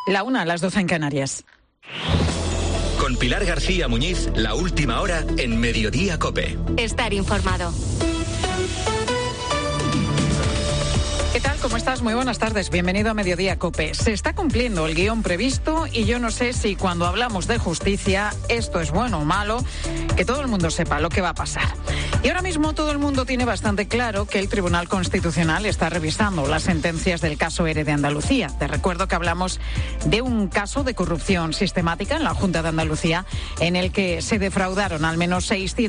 1:00, las 12 en Canarias. Con Pilar García Muñiz, la última hora en Mediodía COPE. Estar informado. ¿Qué tal? ¿Cómo estás? Muy buenas tardes. Bienvenido a Mediodía COPE. Se está cumpliendo el guión previsto y yo no sé si cuando hablamos de justicia esto es bueno o malo, que todo el mundo sepa lo que va a pasar. Y ahora mismo todo el mundo tiene bastante claro que el Tribunal Constitucional está revisando las sentencias del caso ERE de Andalucía. Te recuerdo que hablamos de un caso de corrupción sistemática en la Junta de Andalucía en el que se defraudaron al menos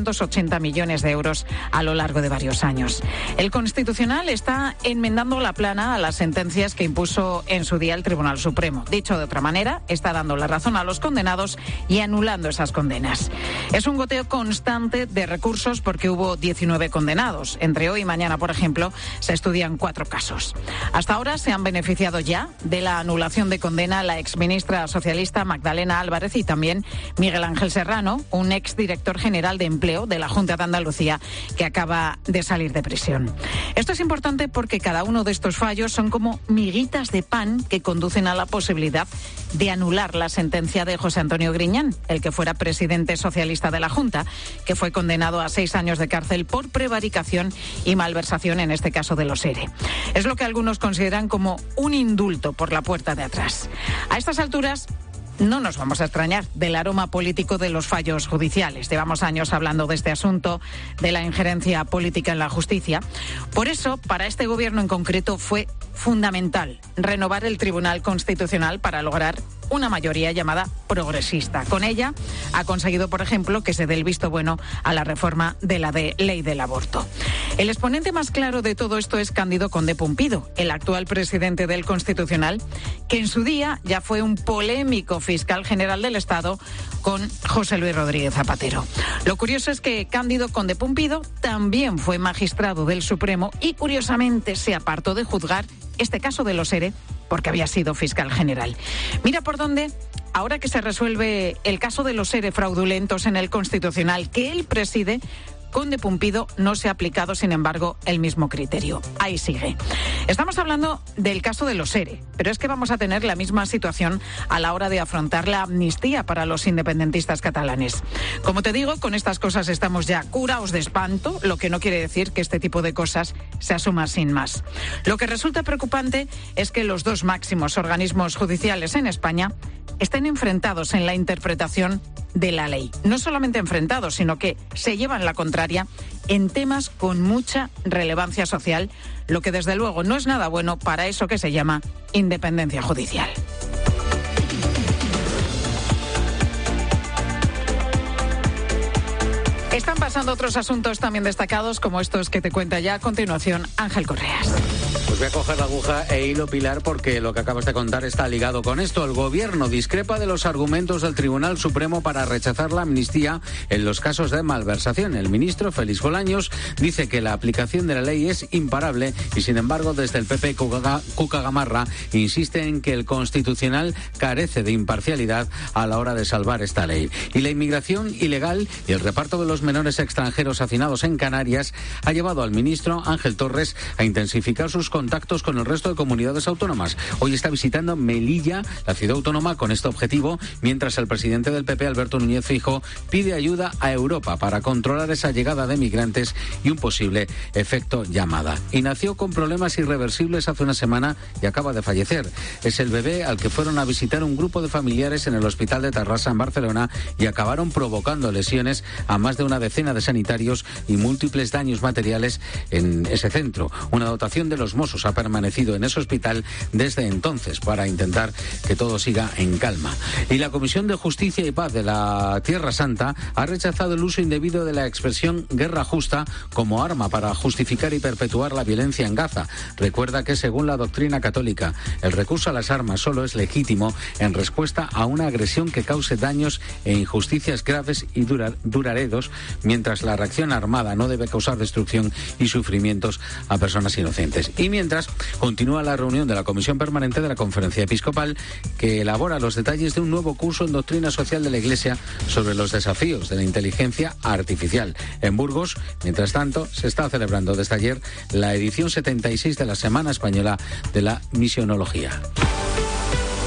680 millones de euros a lo largo de varios años. El Constitucional está enmendando la plana a las sentencias que impuso en su día el Tribunal Supremo. Dicho de otra manera, está dando la razón a los condenados y anulando esas condenas. Es un goteo constante de recursos porque hubo 19 condenados. Entre hoy y mañana, por ejemplo, se estudian 4 casos. Hasta ahora se han beneficiado ya de la anulación de condena la exministra socialista Magdalena Álvarez y también Miguel Ángel Serrano, un exdirector general de Empleo de la Junta de Andalucía que acaba de salir de prisión. Esto es importante porque cada uno de estos fallos son como miguitas de pan que conducen a la posibilidad de anular la sentencia de José Antonio Griñán, el que fuera presidente socialista de la Junta, que fue condenado a 6 años de cárcel por prevaricación y malversación, en este caso de los ERE. Es lo que algunos consideran como un indulto por la puerta de atrás. A estas alturas no nos vamos a extrañar del aroma político de los fallos judiciales. Llevamos años hablando de este asunto, de la injerencia política en la justicia. Por eso, para este gobierno en concreto fue fundamental renovar el Tribunal Constitucional para lograr una mayoría llamada progresista. Con ella ha conseguido, por ejemplo, que se dé el visto bueno a la reforma de la ley del aborto. El exponente más claro de todo esto es Cándido Conde Pumpido, el actual presidente del Constitucional, que en su día ya fue un polémico fiscal general del Estado con José Luis Rodríguez Zapatero. Lo curioso es que Cándido Conde Pumpido también fue magistrado del Supremo y, curiosamente, se apartó de juzgar este caso de los ERE porque había sido fiscal general. Mira por dónde, ahora que se resuelve el caso de los ERE fraudulentos en el Constitucional que él preside, Conde Pumpido no se ha aplicado, sin embargo, el mismo criterio. Ahí sigue. Estamos hablando del caso de los ERE, pero es que vamos a tener la misma situación a la hora de afrontar la amnistía para los independentistas catalanes. Como te digo, con estas cosas estamos ya curaos de espanto, lo que no quiere decir que este tipo de cosas se asuma sin más. Lo que resulta preocupante es que los 2 máximos organismos judiciales en España estén enfrentados en la interpretación de la ley. No solamente enfrentados, sino que se llevan la contraria en temas con mucha relevancia social, lo que desde luego no es nada bueno para eso que se llama independencia judicial. Están pasando otros asuntos también destacados, como estos que te cuenta ya a continuación Ángel Correas. Pues voy a coger la aguja e hilo, Pilar, porque lo que acabas de contar está ligado con esto. El Gobierno discrepa de los argumentos del Tribunal Supremo para rechazar la amnistía en los casos de malversación. El ministro Félix Bolaños dice que la aplicación de la ley es imparable y, sin embargo, desde el PP, Cuca Gamarra insiste en que el Constitucional carece de imparcialidad a la hora de salvar esta ley. Y la inmigración ilegal y el reparto de los menores extranjeros hacinados en Canarias ha llevado al ministro Ángel Torres a intensificar sus contactos con el resto de comunidades autónomas. Hoy está visitando Melilla, la ciudad autónoma, con este objetivo, mientras el presidente del PP, Alberto Núñez Feijóo, pide ayuda a Europa para controlar esa llegada de migrantes y un posible efecto llamada. Y nació con problemas irreversibles hace una semana y acaba de fallecer. Es el bebé al que fueron a visitar un grupo de familiares en el Hospital de Tarrasa, en Barcelona, y acabaron provocando lesiones a más de una decena de sanitarios y múltiples daños materiales en ese centro. Una dotación de los Mossos ha permanecido en ese hospital desde entonces para intentar que todo siga en calma. Y la Comisión de Justicia y Paz de la Tierra Santa ha rechazado el uso indebido de la expresión guerra justa como arma para justificar y perpetuar la violencia en Gaza. Recuerda que, según la doctrina católica, el recurso a las armas solo es legítimo en respuesta a una agresión que cause daños e injusticias graves y duraderos, mientras la reacción armada no debe causar destrucción y sufrimientos a personas inocentes. Y mientras continúa la reunión de la Comisión Permanente de la Conferencia Episcopal, que elabora los detalles de un nuevo curso en doctrina social de la Iglesia sobre los desafíos de la inteligencia artificial. En Burgos, mientras tanto, se está celebrando desde ayer la edición 76 de la Semana Española de la Misionología.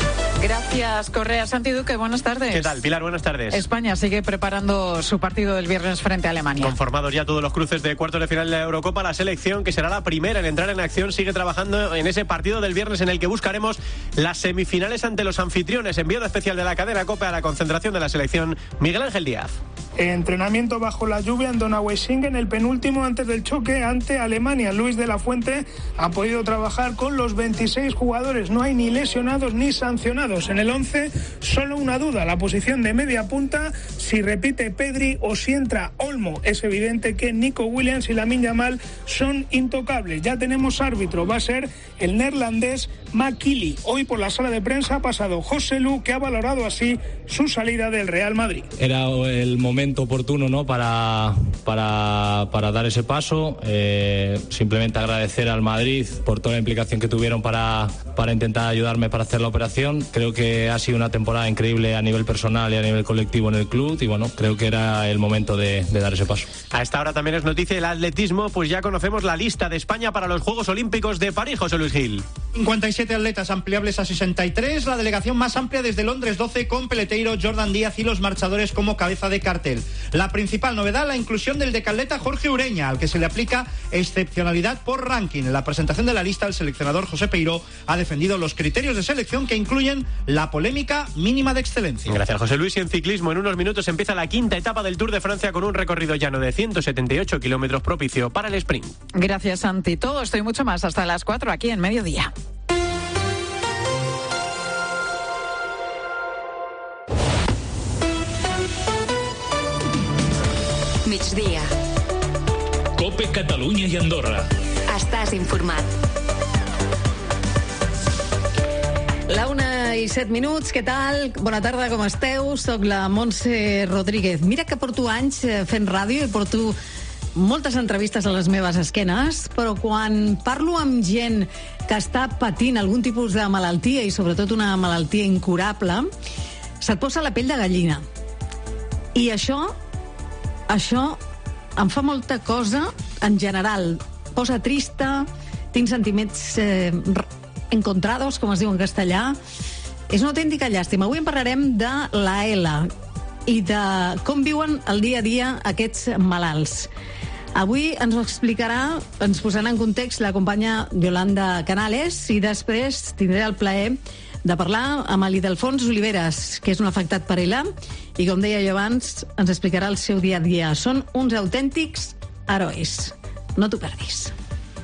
Gracias, Correa. Santi Duque, buenas tardes. ¿Qué tal, Pilar? Buenas tardes. España sigue preparando su partido del viernes frente a Alemania. Conformados ya todos los cruces de cuartos de final de la Eurocopa, la selección, que será la primera en entrar en acción, sigue trabajando en ese partido del viernes en el que buscaremos las semifinales ante los anfitriones. Enviado especial de la cadena COPE a la concentración de la selección, Miguel Ángel Díaz. Entrenamiento bajo la lluvia en Donaueschingen, el penúltimo antes del choque ante Alemania. Luis de la Fuente ha podido trabajar con los 26 jugadores. No hay ni lesionados ni sancionados. En el 11, solo una duda, la posición de media punta, si repite Pedri o si entra Olmo. Es evidente que Nico Williams y Lamine Yamal son intocables. Ya tenemos árbitro, va a ser el neerlandés McKinley. Hoy por la sala de prensa ha pasado José Lu, que ha valorado así su salida del Real Madrid. Era el momento oportuno, ¿no?, para dar ese paso. Simplemente agradecer al Madrid por toda la implicación que tuvieron para intentar ayudarme para hacer la operación. Creo que ha sido una temporada increíble a nivel personal y a nivel colectivo en el club y bueno, creo que era el momento de dar ese paso. A esta hora también es noticia el atletismo, pues ya conocemos la lista de España para los Juegos Olímpicos de París, José Luis Gil. 57 atletas ampliables a 63, la delegación más amplia desde Londres 12 con Peleteiro, Jordan Díaz y los marchadores como cabeza de cartel. La principal novedad, la inclusión del decatleta Jorge Ureña, al que se le aplica excepcionalidad por ranking. En la presentación de la lista, el seleccionador José Peiró ha defendido los criterios de selección que incluyen la polémica mínima de excelencia. Gracias, José Luis. Y en ciclismo, en unos minutos empieza la quinta etapa del Tour de Francia con un recorrido llano de 178 kilómetros propicio para el sprint. Gracias, Santi. Todo esto y mucho más hasta las 4 aquí en Mediodía. Migdia. COPE Catalunya i Andorra. Estàs informat. La 1:07, què tal? Bona tarda, com esteu? Soc la Montse Rodríguez. Mira que porto anys fent ràdio i porto moltes entrevistes a les meves esquenes, però quan parlo amb gent que està patint algun tipus de malaltia i sobretot una malaltia incurable, se't posa la pell de gallina. I això em fa molta cosa en general. Posa trista, tinc sentiments encontrados, com es diu en castellà. És una autèntica llàstima. Avui en parlarem de la ELA i de com viuen el dia a dia aquests malalts. Avui ens ho explicarà, ens posarà en context la companya Yolanda Canales i després tindré el plaer de parlar amb l'Ildefons Oliveres, que és un afectat per ELA, i com deia jo abans, ens explicarà el seu dia a dia. Són uns autèntics herois. No t'ho perdis.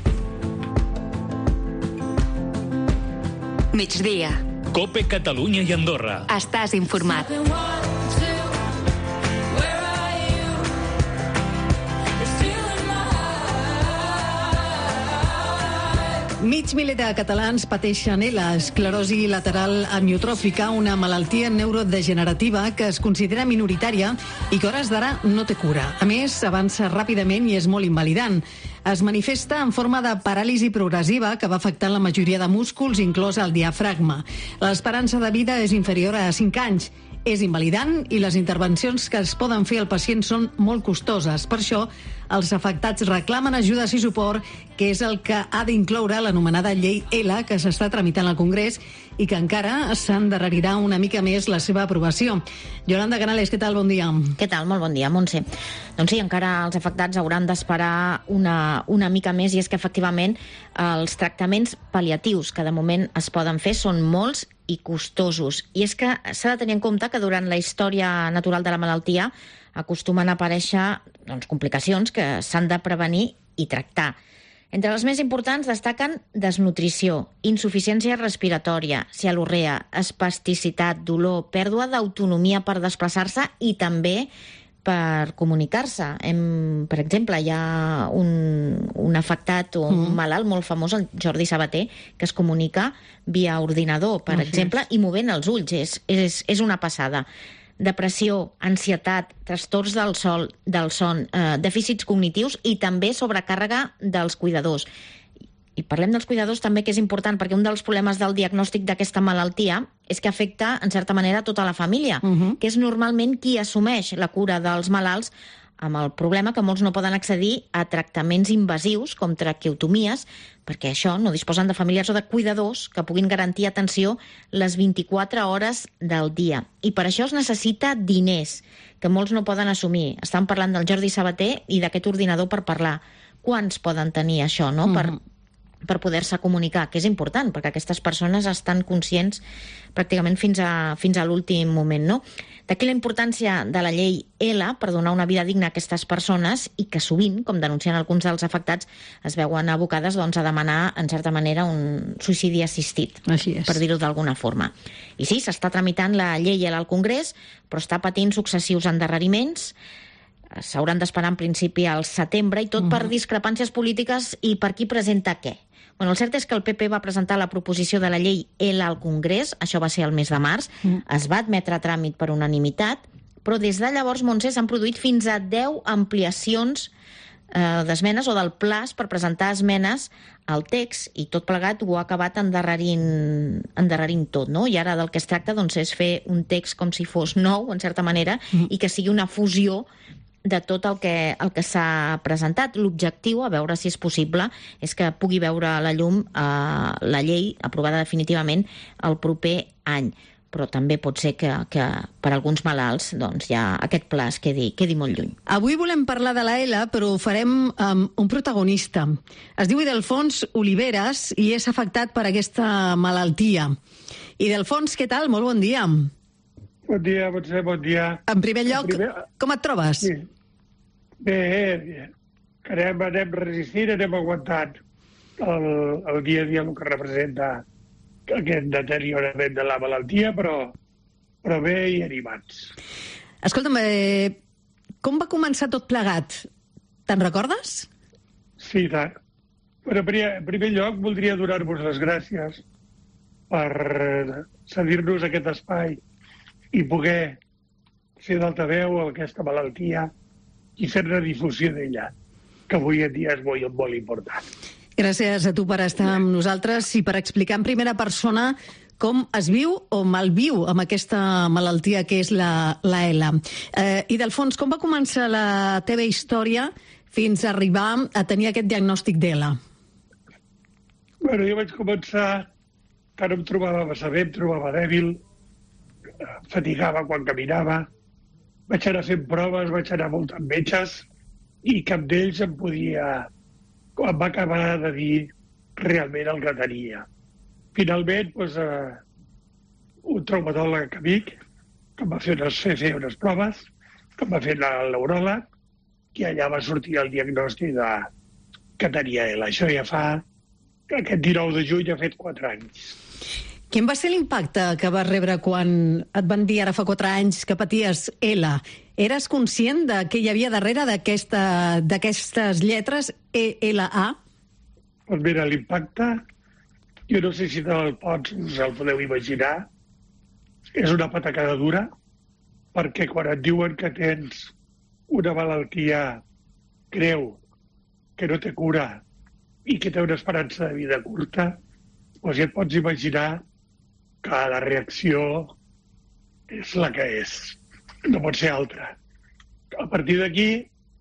Migdia. COPE Catalunya i Andorra. Estàs informat. Mig miler de catalans pateixen ELA, esclerosi lateral amiotròfica, una malaltia neurodegenerativa que es considera minoritària i que a hores d'ara no té cura. A més, avança ràpidament i és molt invalidant. Es manifesta en forma de paràlisi progressiva que va afectant la majoria de músculs, inclòs el diafragma. L'esperança de vida és inferior a 5 anys. És invalidant i les intervencions que es poden fer al pacient són molt costoses. Per això, els afectats reclamen ajudes i suport, que és el que ha d'incloure l'anomenada llei ELA, que s'està tramitant al Congrés i que encara s'endarrerirà una mica més la seva aprovació. Yolanda Canales, què tal? Bon dia. Què tal? Molt bon dia, Montse. Doncs sí, encara els afectats hauran d'esperar una mica més, i és que efectivament els tractaments pal·liatius que de moment es poden fer són molts i costosos. I és que s'ha de tenir en compte que durant la història natural de la malaltia acostumen a aparèixer complicacions que s'han de prevenir i tractar. Entre les més importants destaquen desnutrició, insuficiència respiratòria, cialorrea, espasticitat, dolor, pèrdua d'autonomia per desplaçar-se i també per comunicar-se. Per exemple, hi ha un afectat o un malalt molt famós, el Jordi Sabater, que es comunica via ordinador, per exemple, i movent els ulls. És una passada. Depressió, ansietat, trastorns del son, dèficits cognitius i també sobrecàrrega dels cuidadors. I parlem dels cuidadors també, que és important, perquè un dels problemes del diagnòstic d'aquesta malaltia és que afecta, en certa manera, tota la família, que és normalment qui assumeix la cura dels malalts amb el problema que molts no poden accedir a tractaments invasius com traqueotomies, perquè això no disposen de familiars o de cuidadors que puguin garantir atenció les 24 hores del dia. I per això es necessita diners, que molts no poden assumir. Estan parlant del Jordi Sabater i d'aquest ordinador per parlar. Quants poden tenir això, no?, per poder-se comunicar, que és important, perquè aquestes persones estan conscients pràcticament fins a l'últim moment, no? D'aquí la importància de la llei L per donar una vida digna a aquestes persones i que sovint, com denuncien alguns dels afectats, es veuen abocades a demanar, en certa manera, un suïcidi assistit, per dir-ho d'alguna forma. I sí, s'està tramitant la llei L al Congrés, però està patint successius endarreriments. S'hauran d'esperar en principi al setembre, i tot per discrepàncies polítiques i per qui presenta què. Bueno, el cert és que el PP va presentar la proposició de la llei L al Congrés, això va ser el mes de març, es va admetre a tràmit per unanimitat, però des de llavors, Montse, s'han produït fins a 10 ampliacions d'esmenes o del plaç per presentar esmenes al text, i tot plegat ho ha acabat endarrerint tot, no? I ara del que es tracta, doncs, és fer un text com si fos nou, en certa manera, i que sigui una fusió de tot el que s'ha presentat. L'objectiu, a veure si és possible, és que pugui veure la llum la llei aprovada definitivament el proper any. Però també pot ser que per alguns malalts doncs, ja aquest plaç quedi molt lluny. Avui volem parlar de la L, però ho farem amb un protagonista. Es diu Ildefonso Oliveras i és afectat per aquesta malaltia. Ildefonso, què tal? Molt bon dia. Bon dia, Montse, bon dia. En primer lloc, com et trobes? Sí. Bé. Anem resistint, anem aguantant el dia a dia el que representa aquest deteriorament de la malaltia, però bé i animats. Escolta'm, com va començar tot plegat? Te'n recordes? Sí, tant. Però en primer lloc voldria donar-vos les gràcies per cedir-nos aquest espai i poder fer d'altaveu aquesta malaltia i fer-ne difusió d'ella, que avui en dia és molt important. Gràcies a tu per estar amb nosaltres i per explicar en primera persona com es viu o malviu amb aquesta malaltia que és la L. Ildefonso, com va començar la teva història fins a arribar a tenir aquest diagnòstic d'L? Bueno, jo vaig començar que no em trobava massa bé, em trobava dèbil, fatigava quan caminava, vaig anar fent proves, vaig anar molt amb metges i cap d'ells em va acabar de dir realment el que tenia. Finalment, un traumatòleg amic que em va fer unes proves, que em va fer el neuròleg, i allà va sortir el diagnòstic que tenia L. Això ja fa, aquest 19 de juny ha fet 4 anys. Quin va ser l'impacte que vas rebre quan et van dir ara fa 4 anys que paties L? Eres conscient de què hi havia darrere d'aquestes lletres ELA? Doncs mira, l'impacte, jo no sé si us el podeu imaginar, és una patacada dura, perquè quan et diuen que tens una malaltia greu, que no té cura i que té una esperança de vida curta, doncs ja et pots imaginar que la reacció és la que és. No pot ser altra. A partir d'aquí,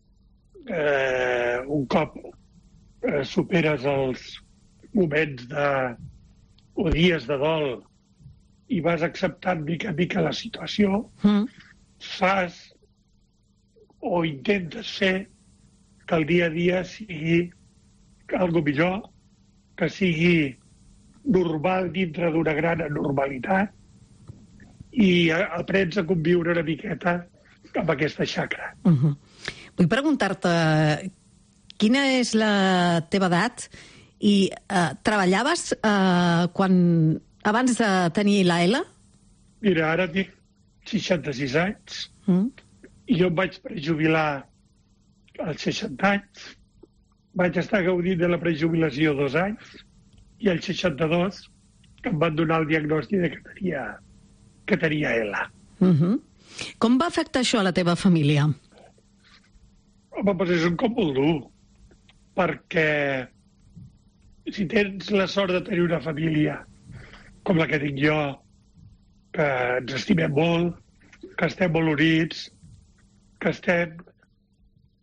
un cop superes els moments o dies de dol i vas acceptant mica en mica la situació, fas o intentes fer que el dia a dia sigui algo millor, que sigui normal dintre d'una gran anormalitat i aprens a conviure una miqueta amb aquesta xacra. Vull preguntar-te quina és la teva edat i treballaves abans de tenir la L? Mira, ara tinc 66 anys i jo em vaig prejubilar als 60 anys, vaig estar gaudint de la prejubilació 2 anys i als 62 em van donar el diagnòstic que tenia L. Com va afectar això a la teva família? Home, doncs és un cop molt dur, perquè si tens la sort de tenir una família com la que tinc jo, que ens estimem molt, que estem molt units, que estem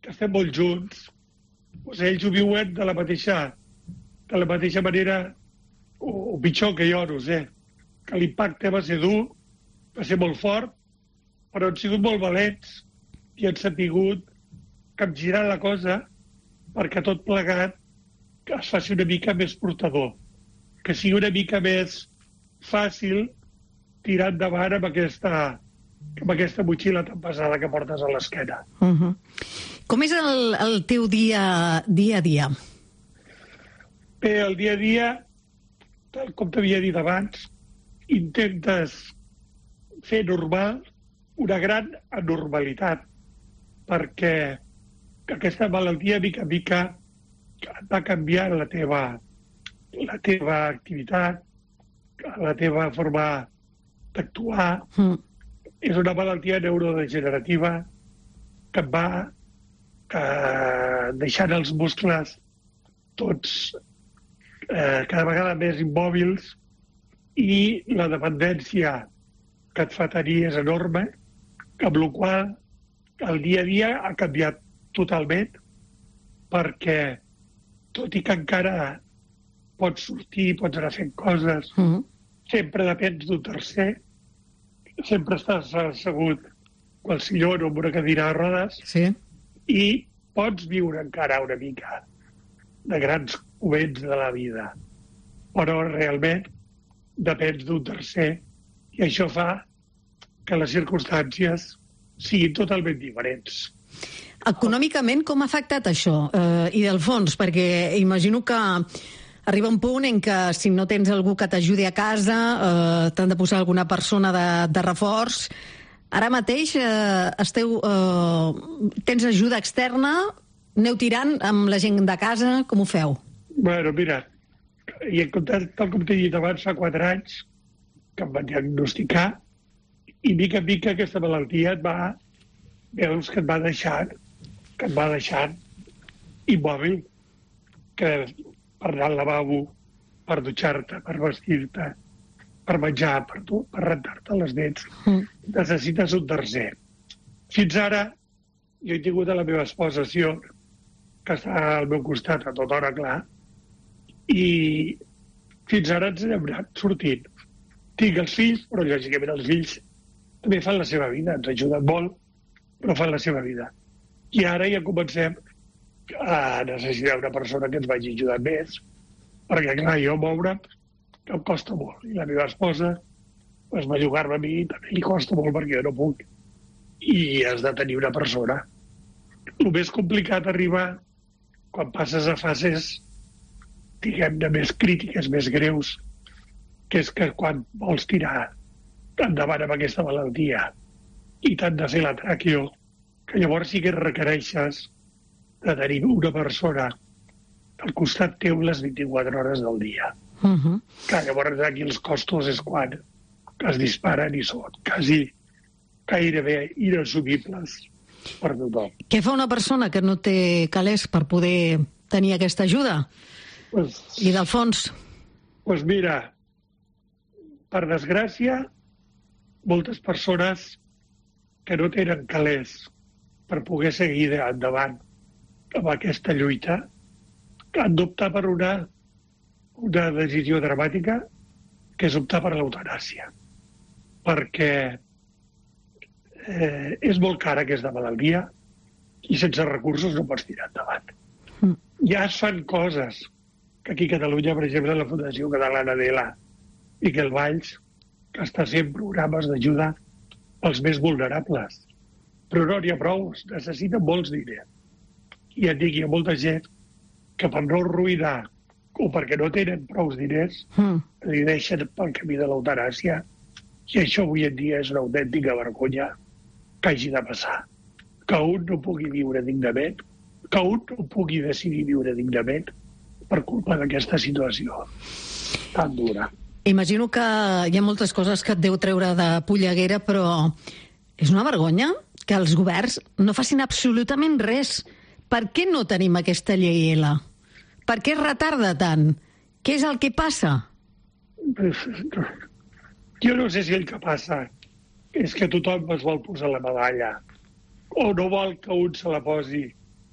que estem molt junts, doncs ells ho viuen de la mateixa manera, o pitjor que jo, no sé, que l'impacte va ser dur, va ser molt fort, però han sigut molt valents i han sapigut capgirar la cosa perquè tot plegat es faci una mica més portador, que sigui una mica més fàcil tirar endavant amb aquesta motxilla tan pesada que portes a l'esquena. Com és el teu dia a dia? Bé, el dia a dia, tal com t'havia dit abans, intentes fer normal una gran anormalitat, perquè aquesta malaltia, mica en mica, va canviar la teva activitat, la teva forma d'actuar. És una malaltia neurodegenerativa que et va deixant els muscles tots cada vegada més immòbils i la dependència que et fa tenir és enorme, amb la qual el dia a dia ha canviat totalment, perquè tot i que encara pots sortir, pots anar fent coses, sempre depens d'un tercer, sempre estàs assegut al sillón o en una cadira de rodes, i pots viure encara una mica de grans moments de la vida, però realment depens d'un tercer i això fa que les circumstàncies siguin totalment diferents. Econòmicament, com ha afectat això? I del fons, perquè imagino que arriba un punt en què si no tens algú que t'ajudi a casa, t'han de posar alguna persona de reforç. Ara mateix tens ajuda externa? Aneu tirant amb la gent de casa? Com ho feu? Bueno, mira, i en comptes, tal com t'he dit abans, fa 4 anys que em van diagnosticar i mica en mica aquesta malaltia veus que et va deixant immòbil, que per anar al lavabo, per dutxar-te, per vestir-te, per menjar, per rentar-te les dents, necessites un tercer. Fins ara, jo he tingut a la meva esposa, que està al meu costat a tota hora, clar, i fins ara ens hem anat sortint. Tinc els fills, però lògicament els fills també fan la seva vida, ens ajuden molt, però fan la seva vida. I ara ja comencem a necessitar una persona que ens vagi ajudant més, perquè, clar, jo moure'm em costa molt. I la meva esposa, bellugar-me a mi també li costa molt perquè jo no puc. I has de tenir una persona. El més complicat arriba quan passes a fases, diguem-ne, més crítiques, més greus, que és que quan vols tirar endavant amb aquesta malaltia i t'han de fer la tràqueo, que llavors sí que requereixes de tenir una persona al costat teu les 24 hores del dia. Que llavors aquí els costos és quan es disparen i són quasi gairebé inassumibles per tothom. Què fa una persona que no té calés per poder tenir aquesta ajuda? I del fons? Doncs mira, per desgràcia, moltes persones que no tenen calés per poder seguir endavant amb aquesta lluita han d'optar per una decisió dramàtica, que és optar per l'eutanàsia. Perquè és molt cara aquesta malaltia i sense recursos no pots tirar endavant. Ja es fan coses, que aquí a Catalunya, per exemple, la Fundació Catalana d'ELA, Miquel Valls, que està fent programes d'ajuda als més vulnerables. Però no n'hi ha prou, necessiten molts diners. I et dic, hi ha molta gent que per no arruïnar o perquè no tenen prou diners li deixen pel camí de l'eutanàsia, i això avui en dia és una autèntica vergonya que hagi de passar. Que un no pugui viure dignament, que un no pugui decidir viure dignament per culpa d'aquesta situació tan dura. Imagino que hi ha moltes coses que et deu treure de polleguera, però és una vergonya que els governs no facin absolutament res. Per què no tenim aquesta llei ELA? Per què es retarda tant? Què és el que passa? Jo no sé si el que passa és que tothom es vol posar la medalla o no vol que un se la posi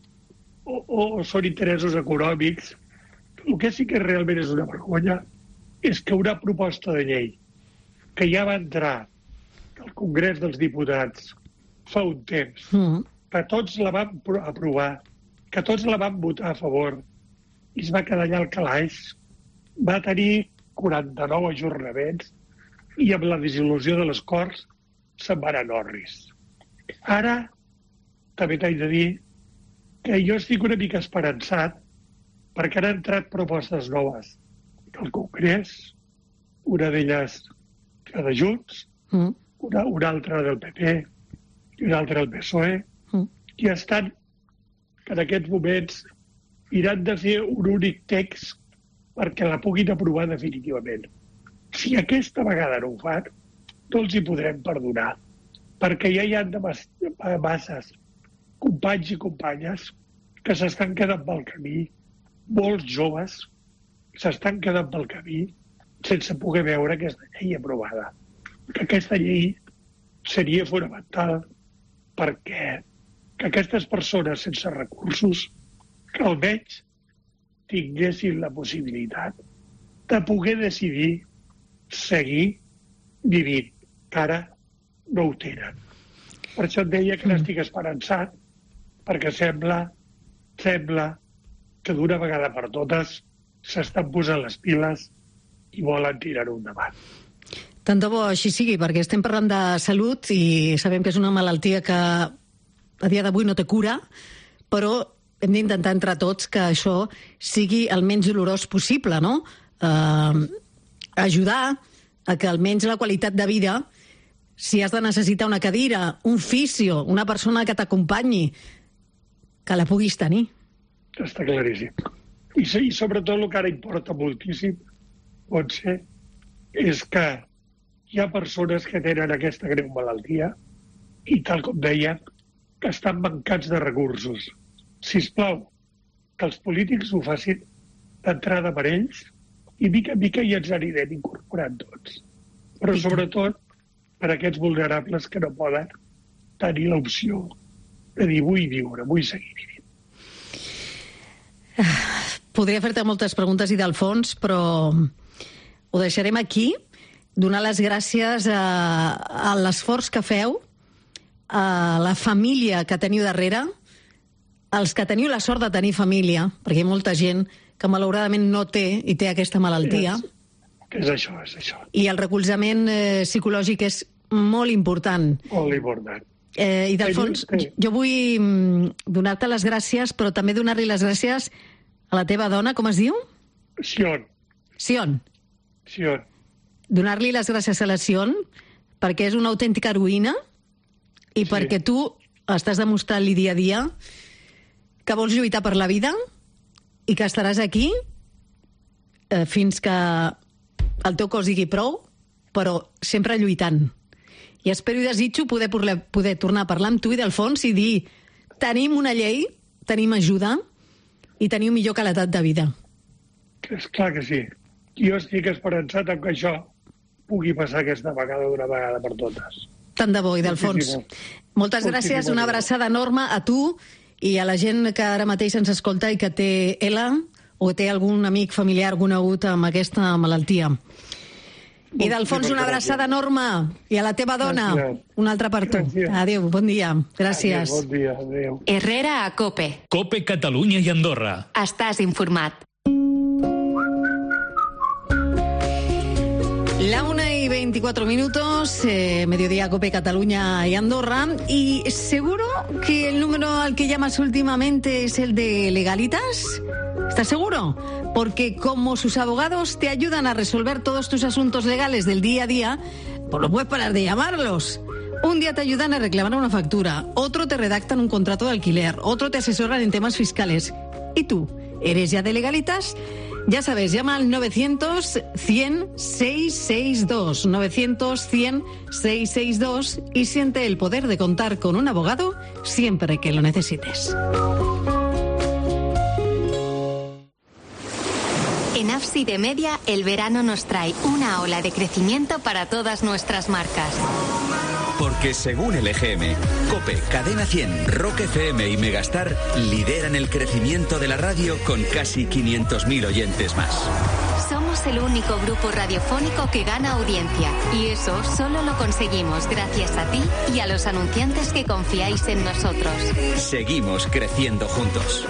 o són interessos econòmics. El que sí que realment és una vergonya és que una proposta de llei que ja va entrar al Congrés dels Diputats fa un temps, que tots la vam aprovar, que tots la vam votar a favor i es va quedar allà al calaix, va tenir 49 ajornaments i amb la dissolució de les Corts se'n van anar orris. Ara també t'haig de dir que jo estic una mica esperançat perquè han entrat propostes noves del Congrés, una d'elles de Junts, una altra del PP i una altra del PSOE, i estan en aquests moments mirant de fer un únic text perquè la puguin aprovar definitivament. Si aquesta vegada no ho fan, no els hi podrem perdonar, perquè ja hi ha masses companys i companyes que s'estan quedant pel camí, molts joves s'estan quedant pel camí sense poder veure aquesta llei aprovada. Que aquesta llei seria fonamental perquè que aquestes persones sense recursos que almenys tinguessin la possibilitat de poder decidir seguir vivint, que ara no ho tenen. Per això et deia que n'estic esperançat, perquè sembla que d'una vegada per totes s'estan posant les piles i volen tirar-ho endavant. Tant de bo així sigui, perquè estem parlant de salut i sabem que és una malaltia que a dia d'avui no té cura, però hem d'intentar entre tots que això sigui el menys dolorós possible, no? Ajudar a que almenys la qualitat de vida, si has de necessitar una cadira, un fisio, una persona que t'acompanyi, que la puguis tenir. Està claríssim. I sobretot el que ara importa moltíssim, Montse, és que hi ha persones que tenen aquesta greu malaltia i, tal com deia, que estan mancats de recursos. Sisplau, que els polítics ho facin d'entrada per ells i mica en mica ja ens anirem incorporant tots. Però sobretot per aquests vulnerables que no poden tenir l'opció de dir vull viure, vull seguir vivint. Podria fer-te moltes preguntes i del fons, però ho deixarem aquí. Donar les gràcies a l'esforç que feu, a la família que teniu darrere, als que teniu la sort de tenir família, perquè hi ha molta gent que malauradament no té i té aquesta malaltia. És això. I el recolzament psicològic és molt important. Molt important. I d'Alfons, jo vull donar-te les gràcies, però també donar-li les gràcies a la teva dona, com es diu? Sion. Donar-li les gràcies a la Sion perquè és una autèntica heroïna i perquè tu estàs demostrant-li dia a dia que vols lluitar per la vida i que estaràs aquí fins que el teu cos digui prou, però sempre lluitant. I espero i desitjo poder tornar a parlar amb tu i d'Alfons i dir tenim una llei, tenim ajuda i tenim millor qualitat de vida. És clar que sí. Jo estic esperançat en que això pugui passar aquesta vegada d'una vegada per totes. Tant de bo, i d'Alfons. Moltes gràcies, una abraçada enorme a tu i a la gent que ara mateix ens escolta i que té ELA o té algun amic familiar conegut amb aquesta malaltia. I d'Alfons, una abraçada enorme. I a la teva dona, una altra per tu. Adéu, bon dia. Gràcies. Bon dia, adéu. Herrera a COPE. COPE Catalunya i Andorra. Estàs informat. La 1:24 minutos, mediodía COPE Cataluña y Andorra. Y seguro que el número al que llamas últimamente es el de Legalitas. ¿Estás seguro? Porque como sus abogados te ayudan a resolver todos tus asuntos legales del día a día, pues no puedes parar de llamarlos. Un día te ayudan a reclamar una factura, otro te redactan un contrato de alquiler, otro te asesoran en temas fiscales. ¿Y tú? ¿Eres ya de Legalitas? Ya sabes, llama al 900-100-662, 900-100-662 y siente el poder de contar con un abogado siempre que lo necesites. En Ábside Media, el verano nos trae una ola de crecimiento para todas nuestras marcas. Porque según el EGM, COPE, Cadena 100, Rock FM y Megastar lideran el crecimiento de la radio con casi 500.000 oyentes más. Somos el único grupo radiofónico que gana audiencia. Y eso solo lo conseguimos gracias a ti y a los anunciantes que confiáis en nosotros. Seguimos creciendo juntos.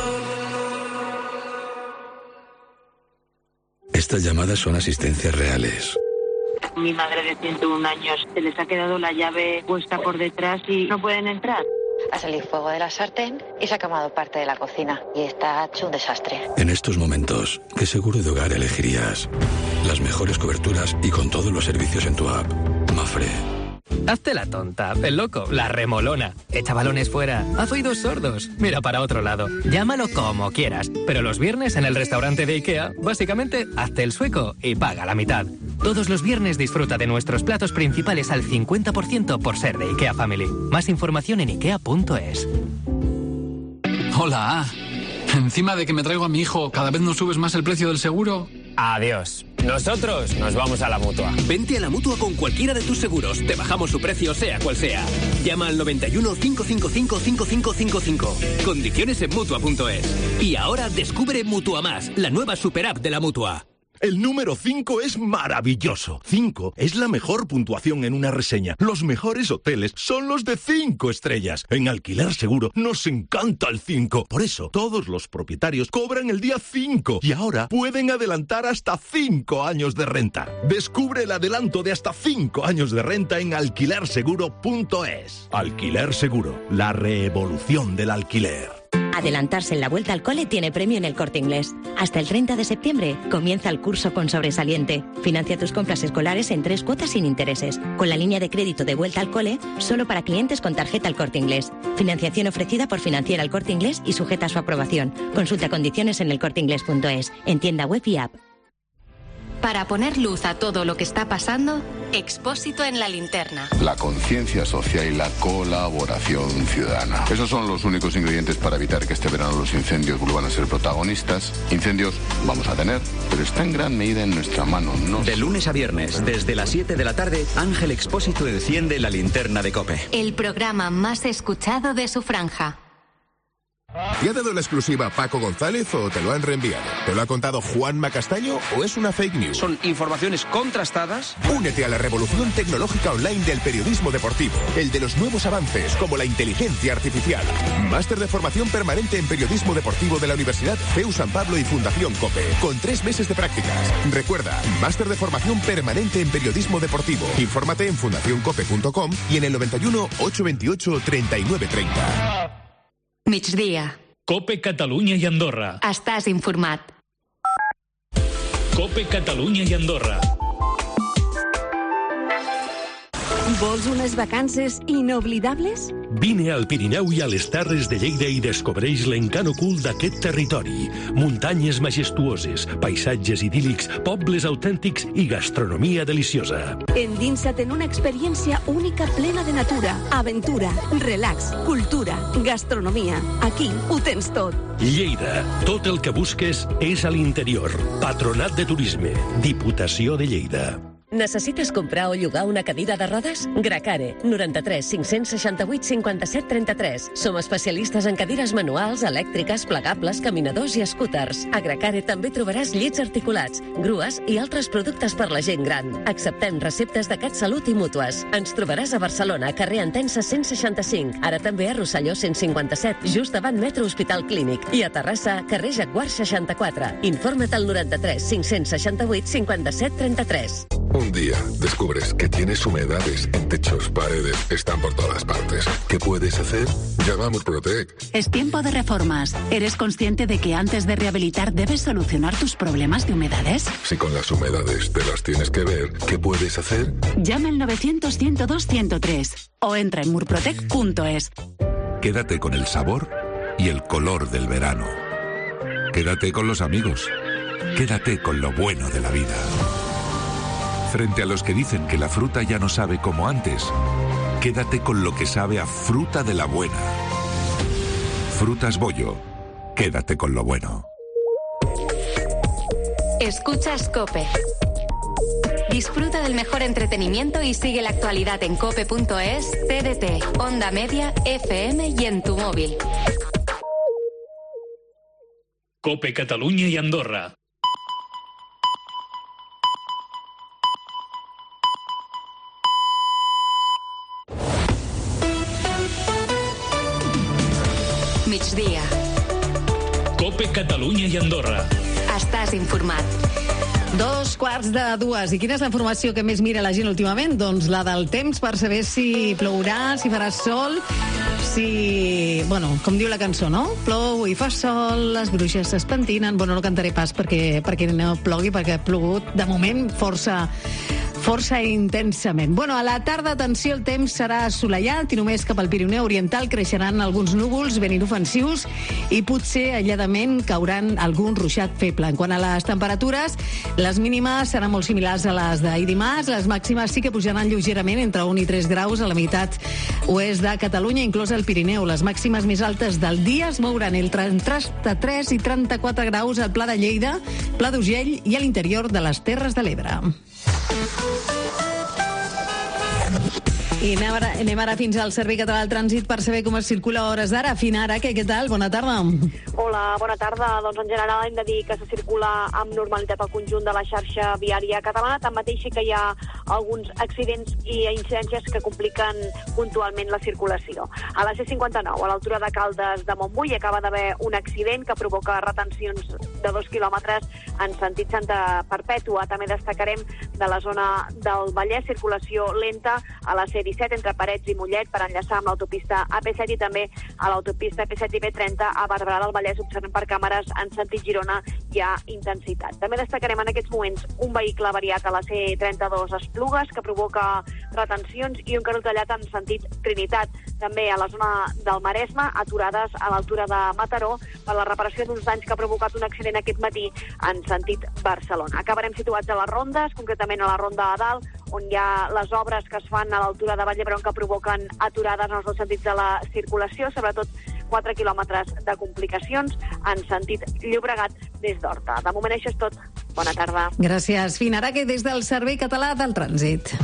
Estas llamadas son asistencias reales. Mi madre de 101 años se les ha quedado la llave puesta por detrás y no pueden entrar. Ha salido fuego de la sartén y se ha quemado parte de la cocina. Y está hecho un desastre. En estos momentos, ¿qué seguro de hogar elegirías? Las mejores coberturas y con todos los servicios en tu app. Mafre. Hazte la tonta, el loco, la remolona. Echa balones fuera, haz oídos sordos, mira para otro lado. Llámalo como quieras, pero los viernes en el restaurante de IKEA, básicamente, hazte el sueco y paga la mitad. Todos los viernes disfruta de nuestros platos principales al 50% por ser de IKEA Family. Más información en ikea.es. Hola. Encima de que me traigo a mi hijo, ¿cada vez nos subes más el precio del seguro? Adiós. Nosotros nos vamos a la Mutua. Vente a la Mutua con cualquiera de tus seguros. Te bajamos su precio sea cual sea. Llama al 91 555 5555. Condiciones en Mutua.es. Y ahora descubre Mutua Más, la nueva super app de la Mutua. El número 5 es maravilloso. 5 es la mejor puntuación en una reseña. Los mejores hoteles son los de 5 estrellas. En Alquiler Seguro nos encanta el 5. Por eso, todos los propietarios cobran el día 5 y ahora pueden adelantar hasta 5 años de renta. Descubre el adelanto de hasta 5 años de renta en alquilerseguro.es. Alquiler Seguro, la revolución del alquiler. Adelantarse en la vuelta al cole tiene premio en El Corte Inglés. Hasta el 30 de septiembre comienza el curso con sobresaliente. Financia tus compras escolares en 3 cuotas sin intereses. Con la línea de crédito de vuelta al cole, solo para clientes con tarjeta El Corte Inglés. Financiación ofrecida por Financiera El Corte Inglés y sujeta a su aprobación. Consulta condiciones en elcorteinglés.es, en tienda web y app. Para poner luz a todo lo que está pasando, Expósito en la linterna. La conciencia social y la colaboración ciudadana. Esos son los únicos ingredientes para evitar que este verano los incendios vuelvan a ser protagonistas. Incendios vamos a tener, pero está en gran medida en nuestra mano. De lunes a viernes, desde las 7 de la tarde, Ángel Expósito enciende la linterna de COPE. El programa más escuchado de su franja. ¿Te ha dado la exclusiva Paco González o te lo han reenviado? ¿Te lo ha contado Juanma Castaño o es una fake news? Son informaciones contrastadas. Únete a la revolución tecnológica online del periodismo deportivo, el de los nuevos avances como la inteligencia artificial. Máster de formación permanente en periodismo deportivo de la Universidad CEU San Pablo y Fundación COPE, con 3 meses de prácticas. Recuerda, máster de formación permanente en periodismo deportivo. Infórmate en fundacioncope.com y en el 91 828 3930. Migdia. COPE Catalunya i Andorra. Estàs informat. COPE Catalunya i Andorra. Vols unes vacances inoblidables? Vine al Pirineu i a les Terres de Lleida i descobreix l'encant ocult d'aquest territori. Muntanyes majestuoses, paisatges idíl·lics, pobles autèntics i gastronomia deliciosa. Endinsa't en una experiència única plena de natura, aventura, relax, cultura, gastronomia. Aquí ho tens tot. Lleida. Tot el que busques és a l'interior. Patronat de Turisme. Diputació de Lleida. Necessites comprar o llogar una cadira de rodes? Gracare, 93 568 57 33. Som especialistes en cadires manuals, elèctriques, plegables, caminadors i scooters. A Gracare també trobaràs llits articulats, grues i altres productes per la gent gran. Acceptem receptes de CatSalut i mútues. Ens trobaràs a Barcelona, carrer Entença 165, ara també a Rosselló 157, just davant Metro Hospital Clínic, i a Terrassa, carrer Jaguar 64. Informa't al 93 568 57 33. Un día descubres que tienes humedades en techos, paredes, están por todas partes. ¿Qué puedes hacer? Llama a Murprotec. Es tiempo de reformas. ¿Eres consciente de que antes de rehabilitar debes solucionar tus problemas de humedades? Si con las humedades te las tienes que ver, ¿qué puedes hacer? Llama al 900-102-103 o entra en murprotec.es. Quédate con el sabor y el color del verano. Quédate con los amigos. Quédate con lo bueno de la vida. Frente a los que dicen que la fruta ya no sabe como antes, quédate con lo que sabe a fruta de la buena. Frutas Bollo. Quédate con lo bueno. Escuchas COPE. Disfruta del mejor entretenimiento y sigue la actualidad en cope.es, TDT, Onda Media, FM y en tu móvil. Cope Catalunya i Andorra. Migdia. Cope Catalunya i Andorra. Estàs informat. 2:45. I quina és la informació que més mira la gent últimament? Doncs la del temps, per saber si plourà, si farà sol, si... Bueno, com diu la cançó, no? Plou i fa sol, les bruixes s'espentinen. Bueno, no cantaré pas perquè no plogui, perquè ha plogut, de moment, força intensament. Bueno, a la tarda, atenció, el temps serà assolellat i només cap al Pirineu Oriental creixeran alguns núvols ben inofensius i potser aïlladament cauran algun ruixat feble. En quant a les temperatures, les mínimes seran molt similars a les d'ahir dimarts, les màximes sí que pujaran lleugerament entre 1 i 3 graus a la meitat oest de Catalunya, inclòs el Pirineu. Les màximes més altes del dia es mouran entre 33 i 34 graus al Pla de Lleida, Pla d'Urgell i a l'interior de les Terres de l'Ebre. I anem ara fins al Servei Català del Trànsit per saber com es circula a hores d'ara. Finara, què tal? Bona tarda. Hola, bona tarda. Doncs en general hem de dir que se circula amb normalitat el conjunt de la xarxa viària catalana. Tanmateix sí que hi ha alguns accidents i incidències que compliquen puntualment la circulació. A la C59, a l'altura de Caldes de Montbui, acaba d'haver un accident que provoca retencions de 2 quilòmetres en sentit Santa Perpètua. També destacarem de la zona del Vallès, circulació lenta a la C17 entre Parets i Mollet per enllaçar amb l'autopista AP7 i també a l'autopista AP7 i B30 a Barberà del Vallès, observant per càmeres en sentit Girona hi ha intensitat. També destacarem en aquests moments un vehicle variat a la C32 Esplugues que provoca retencions i un carril tallat en sentit Trinitat. També a la zona del Maresme, aturades a l'altura de Mataró per la reparació d'uns danys que ha provocat un accident aquest matí en sentit Barcelona. Acabarem situats a les rondes, concretament a la ronda a dalt, on hi ha les obres que es fan a l'altura de Vall d'Hebron que provoquen aturades en els dos sentits de la circulació, sobretot 4 quilòmetres de complicacions en sentit Llobregat des d'Horta. De moment això és tot. Bona tarda. Gràcies, Finaraque, des del Servei Català del Trànsit.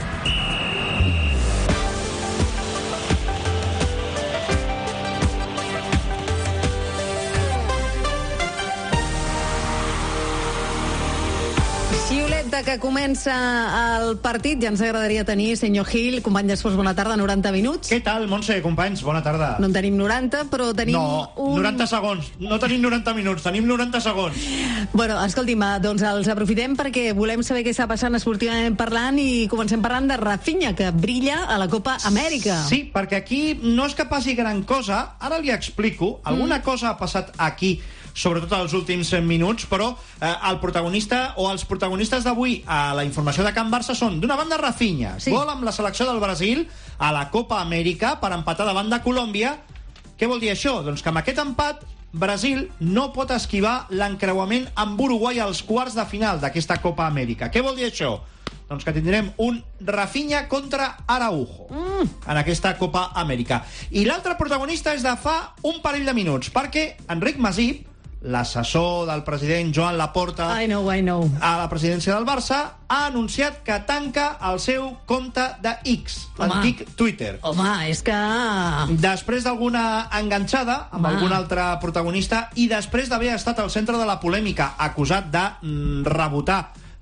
Que comença el partit, ja ens agradaria tenir senyor Gil, company d'Esports, bona tarda, 90 minuts. Què tal, Montse, companys? Bona tarda. No en tenim 90, però tenim 90 segons. No tenim 90 minuts, tenim 90 segons. Bueno, escolti'm, doncs els aprofitem perquè volem saber què està passant esportivament parlant i comencem parlant de Rafinha, que brilla a la Copa Amèrica. Sí, perquè aquí no és que passi gran cosa, ara li explico, alguna cosa ha passat aquí, sobretot als últims minuts, però el protagonista o els protagonistes d'avui a la informació de Can Barça són, d'una banda, Rafinha, sí. Gol amb la selecció del Brasil a la Copa Amèrica per empatar davant de Colòmbia. Què vol dir això? Doncs que amb aquest empat Brasil no pot esquivar l'encreuament amb Uruguai als quarts de final d'aquesta Copa Amèrica. Què vol dir això? Doncs que tindrem un Rafinha contra Araujo en aquesta Copa Amèrica. I l'altre protagonista és de fa un parell de minuts, perquè Enric Masip, l'assessor del president Joan Laporta I know. a la presidència del Barça, ha anunciat que tanca el seu compte de X, l'antic Twitter. Home, és que... Després d'alguna enganxada amb algun altre protagonista i després d'haver estat al centre de la polèmica, acusat de rebotar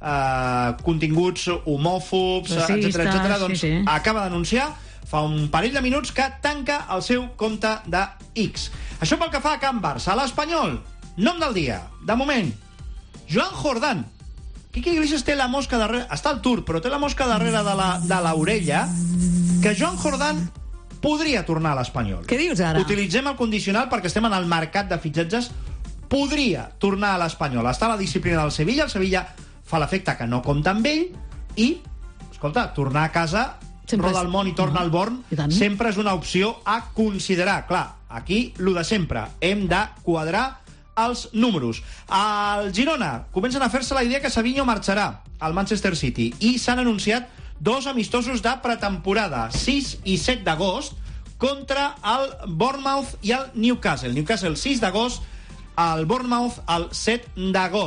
continguts homòfobs, etc., doncs sí. Acaba d'anunciar fa un parell de minuts que tanca el seu compte de X. Això pel que fa a Can Barça. A l'Espanyol, nom del dia, de moment, Joan Jordán. Quique Iglesias té la mosca darrere, està al Tour, però té la mosca darrere de l'orella, que Joan Jordán podria tornar a l'Espanyol. Què dius ara? Utilitzem el condicional perquè estem en el mercat de fitxatges. Podria tornar a l'Espanyol. Està a la disciplina del Sevilla, el Sevilla fa l'efecte que no compta amb ell i, escolta, tornar a casa, roda el món i torna al Born, sempre és una opció a considerar. Clar, aquí, lo de sempre, hem de quadrar els números. Al Girona comencen a fer-se la idea que Savinho marxarà al Manchester City i s'han anunciat 2 amistosos de pretemporada, 6 i 7 d'agost, contra el Bournemouth i el Newcastle. Newcastle 6 d'agost, el Bournemouth el 7 d'agost.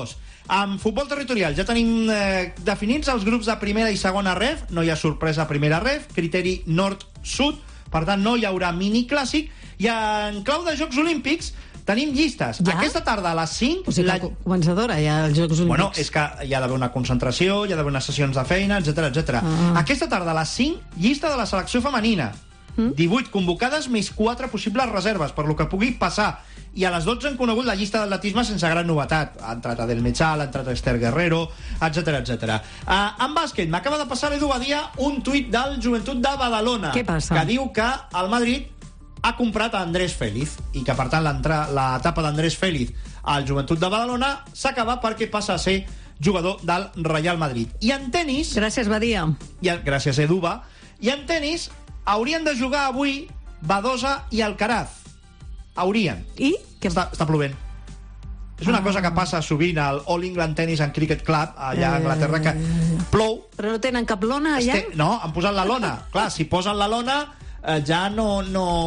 En futbol territorial ja tenim definits els grups de primera i segona ref, no hi ha sorpresa a primera ref, criteri nord-sud, per tant no hi haurà miniclàssic, i en clau de Jocs Olímpics tenim llistes. Ja? Aquesta tarda a les 5... O sigui, començadora ja als Jocs Olímpics. Bueno, és que hi ha d'haver una concentració, hi ha d'haver unes sessions de feina, etc. Aquesta tarda a les 5, llista de la selecció femenina. 18 convocades més 4 possibles reserves, per lo que pugui passar. I a les 12 hem conegut la llista d'atletisme sense gran novetat. Ha entrat Adel Mechal, ha entrat Esther Guerrero, etc. En bàsquet, m'acaba de passar l'Edu Badia un tuit del Joventut de Badalona. Què passa? Que diu que el Madrid ha comprat a Andrés Félix i que, per tant, l'etapa d'Andrés Félix al Joventut de Badalona s'acaba perquè passa a ser jugador del Real Madrid. I en tenis... Gràcies, Badia. Gràcies, Eduba. I en tenis haurien de jugar avui Badosa i Alcaraz. Haurien. I? Està plovent. És una cosa que passa sovint al All England Tennis and Cricket Club, allà a Anglaterra, que plou. Però no tenen cap lona allà? No, han posat la lona. Clar, si posen la lona ja no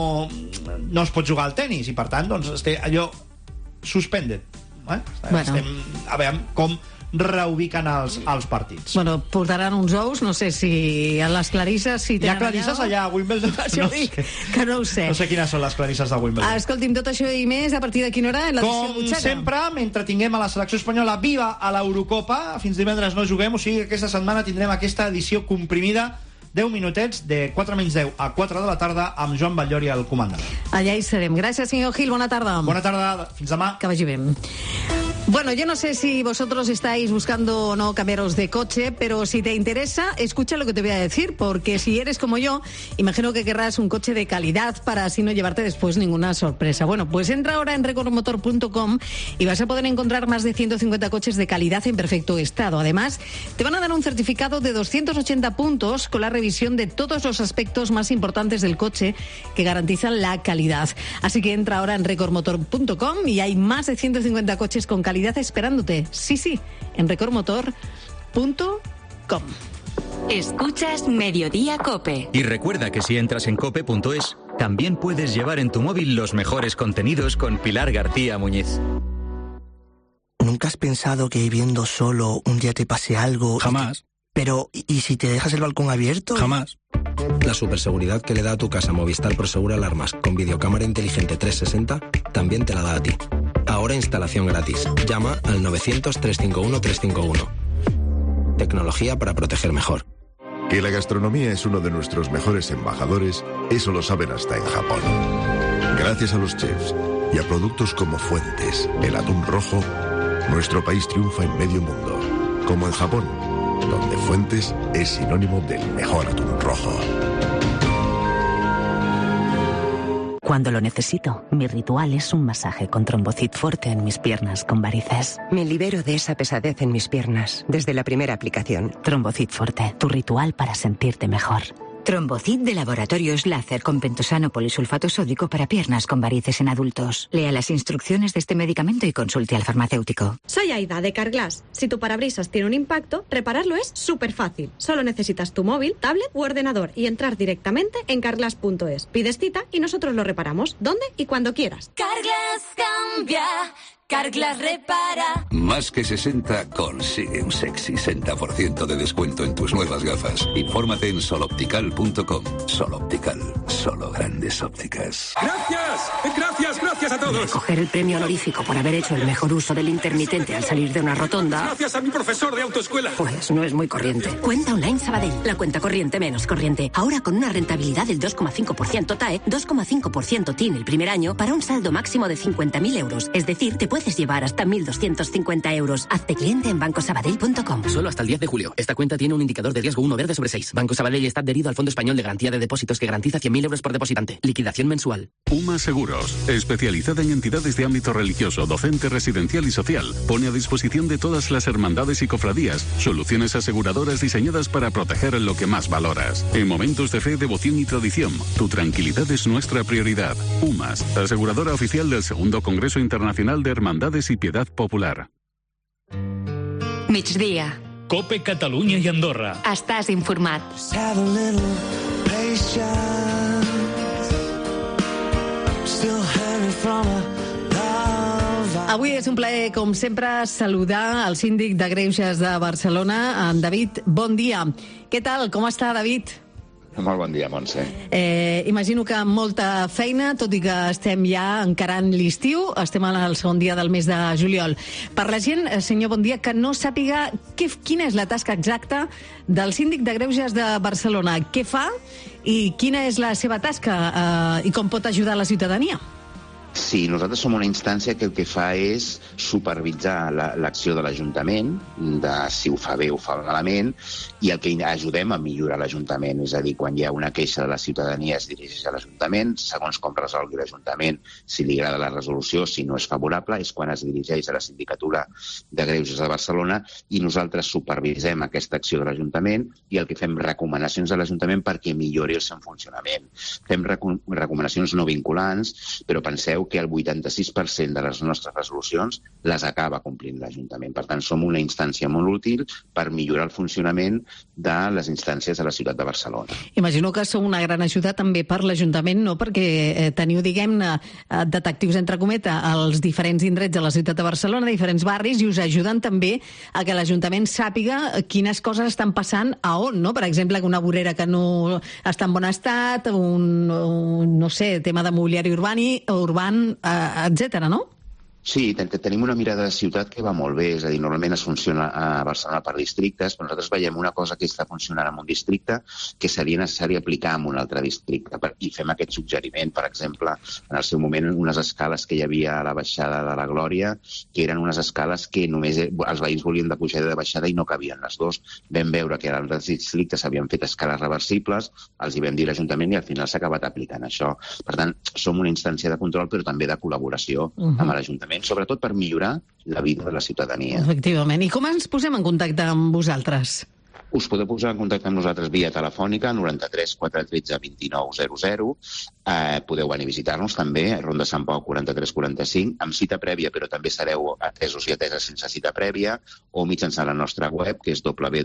es pot jugar al tenis i per tant doncs allò suspended. Estem a veure com reubiquen els partits. Bueno, portaran uns ous, no sé si a les clarisses si hi ha clarisses allà a Wimbledon? Això dic, que no ho sé. No sé quines són les clarisses de Wimbledon. Escolti'm, tot això i més a partir de quina hora en l'edició com Butxaca? Sempre, mentre tinguem a la selecció espanyola viva a l'Eurocopa, fins divendres no juguem, o sigui que aquesta setmana tindrem aquesta edició comprimida 10 minutets, de 4 menys 10 a 4 de la tarda, amb Joan Batllori al comandant. Allà hi serem. Gràcies, senyor Gil. Bona tarda. Bona tarda. Fins demà. Que vagi bé. Bueno, yo no sé si vosotros estáis buscando o no cambiaros de coche, pero si te interesa, escucha lo que te voy a decir, porque si eres como yo, imagino que querrás un coche de calidad para así no llevarte después ninguna sorpresa. Bueno, pues entra ahora en recordmotor.com y vas a poder encontrar más de 150 coches de calidad en perfecto estado. Además, te van a dar un certificado de 280 puntos con la revisión de todos los aspectos más importantes del coche que garantizan la calidad. Así que entra ahora en recordmotor.com y hay más de 150 coches con calidad esperándote. Sí, en recordmotor.com. Escuchas Mediodía COPE. Y recuerda que si entras en cope.es, también puedes llevar en tu móvil los mejores contenidos con Pilar García Muñiz. ¿Nunca has pensado que viviendo solo un día te pase algo? Jamás. Pero, ¿y si te dejas el balcón abierto? Jamás. La superseguridad que le da a tu casa Movistar Prosegur Alarmas con videocámara inteligente 360 también te la da a ti. Ahora instalación gratis. Llama al 900-351-351. Tecnología para proteger mejor. Que la gastronomía es uno de nuestros mejores embajadores, eso lo saben hasta en Japón. Gracias a los chefs y a productos como Fuentes, el atún rojo, nuestro país triunfa en medio mundo. Como en Japón, donde Fuentes es sinónimo del mejor atún rojo. Cuando lo necesito, mi ritual es un masaje con Trombocid Forte en mis piernas con varices. Me libero de esa pesadez en mis piernas desde la primera aplicación. Trombocid Forte, tu ritual para sentirte mejor. Trombocid de Laboratorios Láser con pentosano polisulfato sódico para piernas con varices en adultos. Lea las instrucciones de este medicamento y consulte al farmacéutico. Soy Aida de Carglass. Si tu parabrisas tiene un impacto, repararlo es súper fácil. Solo necesitas tu móvil, tablet u ordenador y entrar directamente en carglass.es. Pides cita y nosotros lo reparamos donde y cuando quieras. Carglass cambia. Carglass repara. Más que 60 consigue un sexy 60% de descuento en tus nuevas gafas. Infórmate en soloptical.com. Soloptical, solo grandes ópticas. Gracias a todos. Coger el premio honorífico por haber hecho el mejor uso del intermitente al salir de una rotonda. Gracias a mi profesor de autoescuela. Pues no es muy corriente. Cuenta online Sabadell, la cuenta corriente menos corriente. Ahora con una rentabilidad del 2,5% TAE, 2,5% TIN el primer año para un saldo máximo de 50.000 euros. Es decir, te puedes llevar hasta 1.250 euros. Hazte cliente en bancosabadell.com. Solo hasta el 10 de julio. Esta cuenta tiene un indicador de riesgo 1 verde sobre 6. Banco Sabadell está adherido al Fondo Español de Garantía de Depósitos que garantiza 100.000 euros por depositante. Liquidación mensual. UMA Seguros, especializada en entidades de ámbito religioso, docente, residencial y social, pone a disposición de todas las hermandades y cofradías soluciones aseguradoras diseñadas para proteger lo que más valoras. En momentos de fe, devoción y tradición, tu tranquilidad es nuestra prioridad. UMAS, aseguradora oficial del Segundo Congreso Internacional de Hermandades y Piedad Popular. Migdia. COPE Catalunya i Andorra. Estàs informat. Still hanging from a love Avui és un plaer, com sempre, saludar el síndic de Greuges de Barcelona, en David. Bon dia. Què tal? Com està, David? Molt bon dia, Montse. Imagino que amb molta feina, tot i que estem ja encarant l'estiu, estem al segon dia del mes de juliol. Per la gent, senyor Bon dia, que no sàpiga quina és la tasca exacta del síndic de Greuges de Barcelona, què fa i quina és la seva tasca i com pot ajudar la ciutadania. Sí, nosaltres som una instància que el que fa és supervisar l'acció de l'Ajuntament, de si ho fa bé o fa malament, i el que ajudem a millorar l'Ajuntament. És a dir, quan hi ha una queixa de la ciutadania es dirigeix a l'Ajuntament, segons com resolgui l'Ajuntament, si li agrada la resolució, si no és favorable, és quan es dirigeix a la Sindicatura de Greuges de Barcelona i nosaltres supervisem aquesta acció de l'Ajuntament i el que fem recomanacions a l'Ajuntament perquè millori el seu funcionament. Fem recomanacions no vinculants, però penseu que el 86% de les nostres resolucions les acaba complint l'Ajuntament. Per tant, som una instància molt útil per millorar el funcionament de les instàncies de la ciutat de Barcelona. Imagino que sou una gran ajuda també per l'Ajuntament, no? Perquè teniu, diguem-ne, detectius entre cometa als diferents indrets de la ciutat de Barcelona, diferents barris, i us ajuden també a que l'Ajuntament sàpiga quines coses estan passant a on, no? Per exemple, que una vorera que no està en bon estat, no sé, tema de mobiliari urbà, etcètera, no? Sí, tenim una mirada de ciutat que va molt bé, és a dir, normalment es funciona a Barcelona per districtes, però nosaltres veiem una cosa que està funcionant en un districte que seria necessari aplicar en un altre districte, i fem aquest suggeriment. Per exemple, en el seu moment, unes escales que hi havia a la baixada de la Glòria, que eren unes escales que només els veïns volien de pujada i de baixada i no cabien les dos. Vam veure que en altres districtes s'havien fet escales reversibles, els hi vam dir a l'Ajuntament i al final s'ha acabat aplicant això. Per tant, som una instància de control, però també de col·laboració amb l'Ajuntament, sobretot per millorar la vida de la ciutadania. Efectivament. I com ens posem en contacte amb vosaltres? Us podeu posar en contacte amb nosaltres via telefònica, 93 413 2900. Podeu venir a visitar-nos també, a Ronda Sant Pau 4345, amb cita prèvia, però també sereu atesos i ateses sense cita prèvia, o mitjançant la nostra web, que és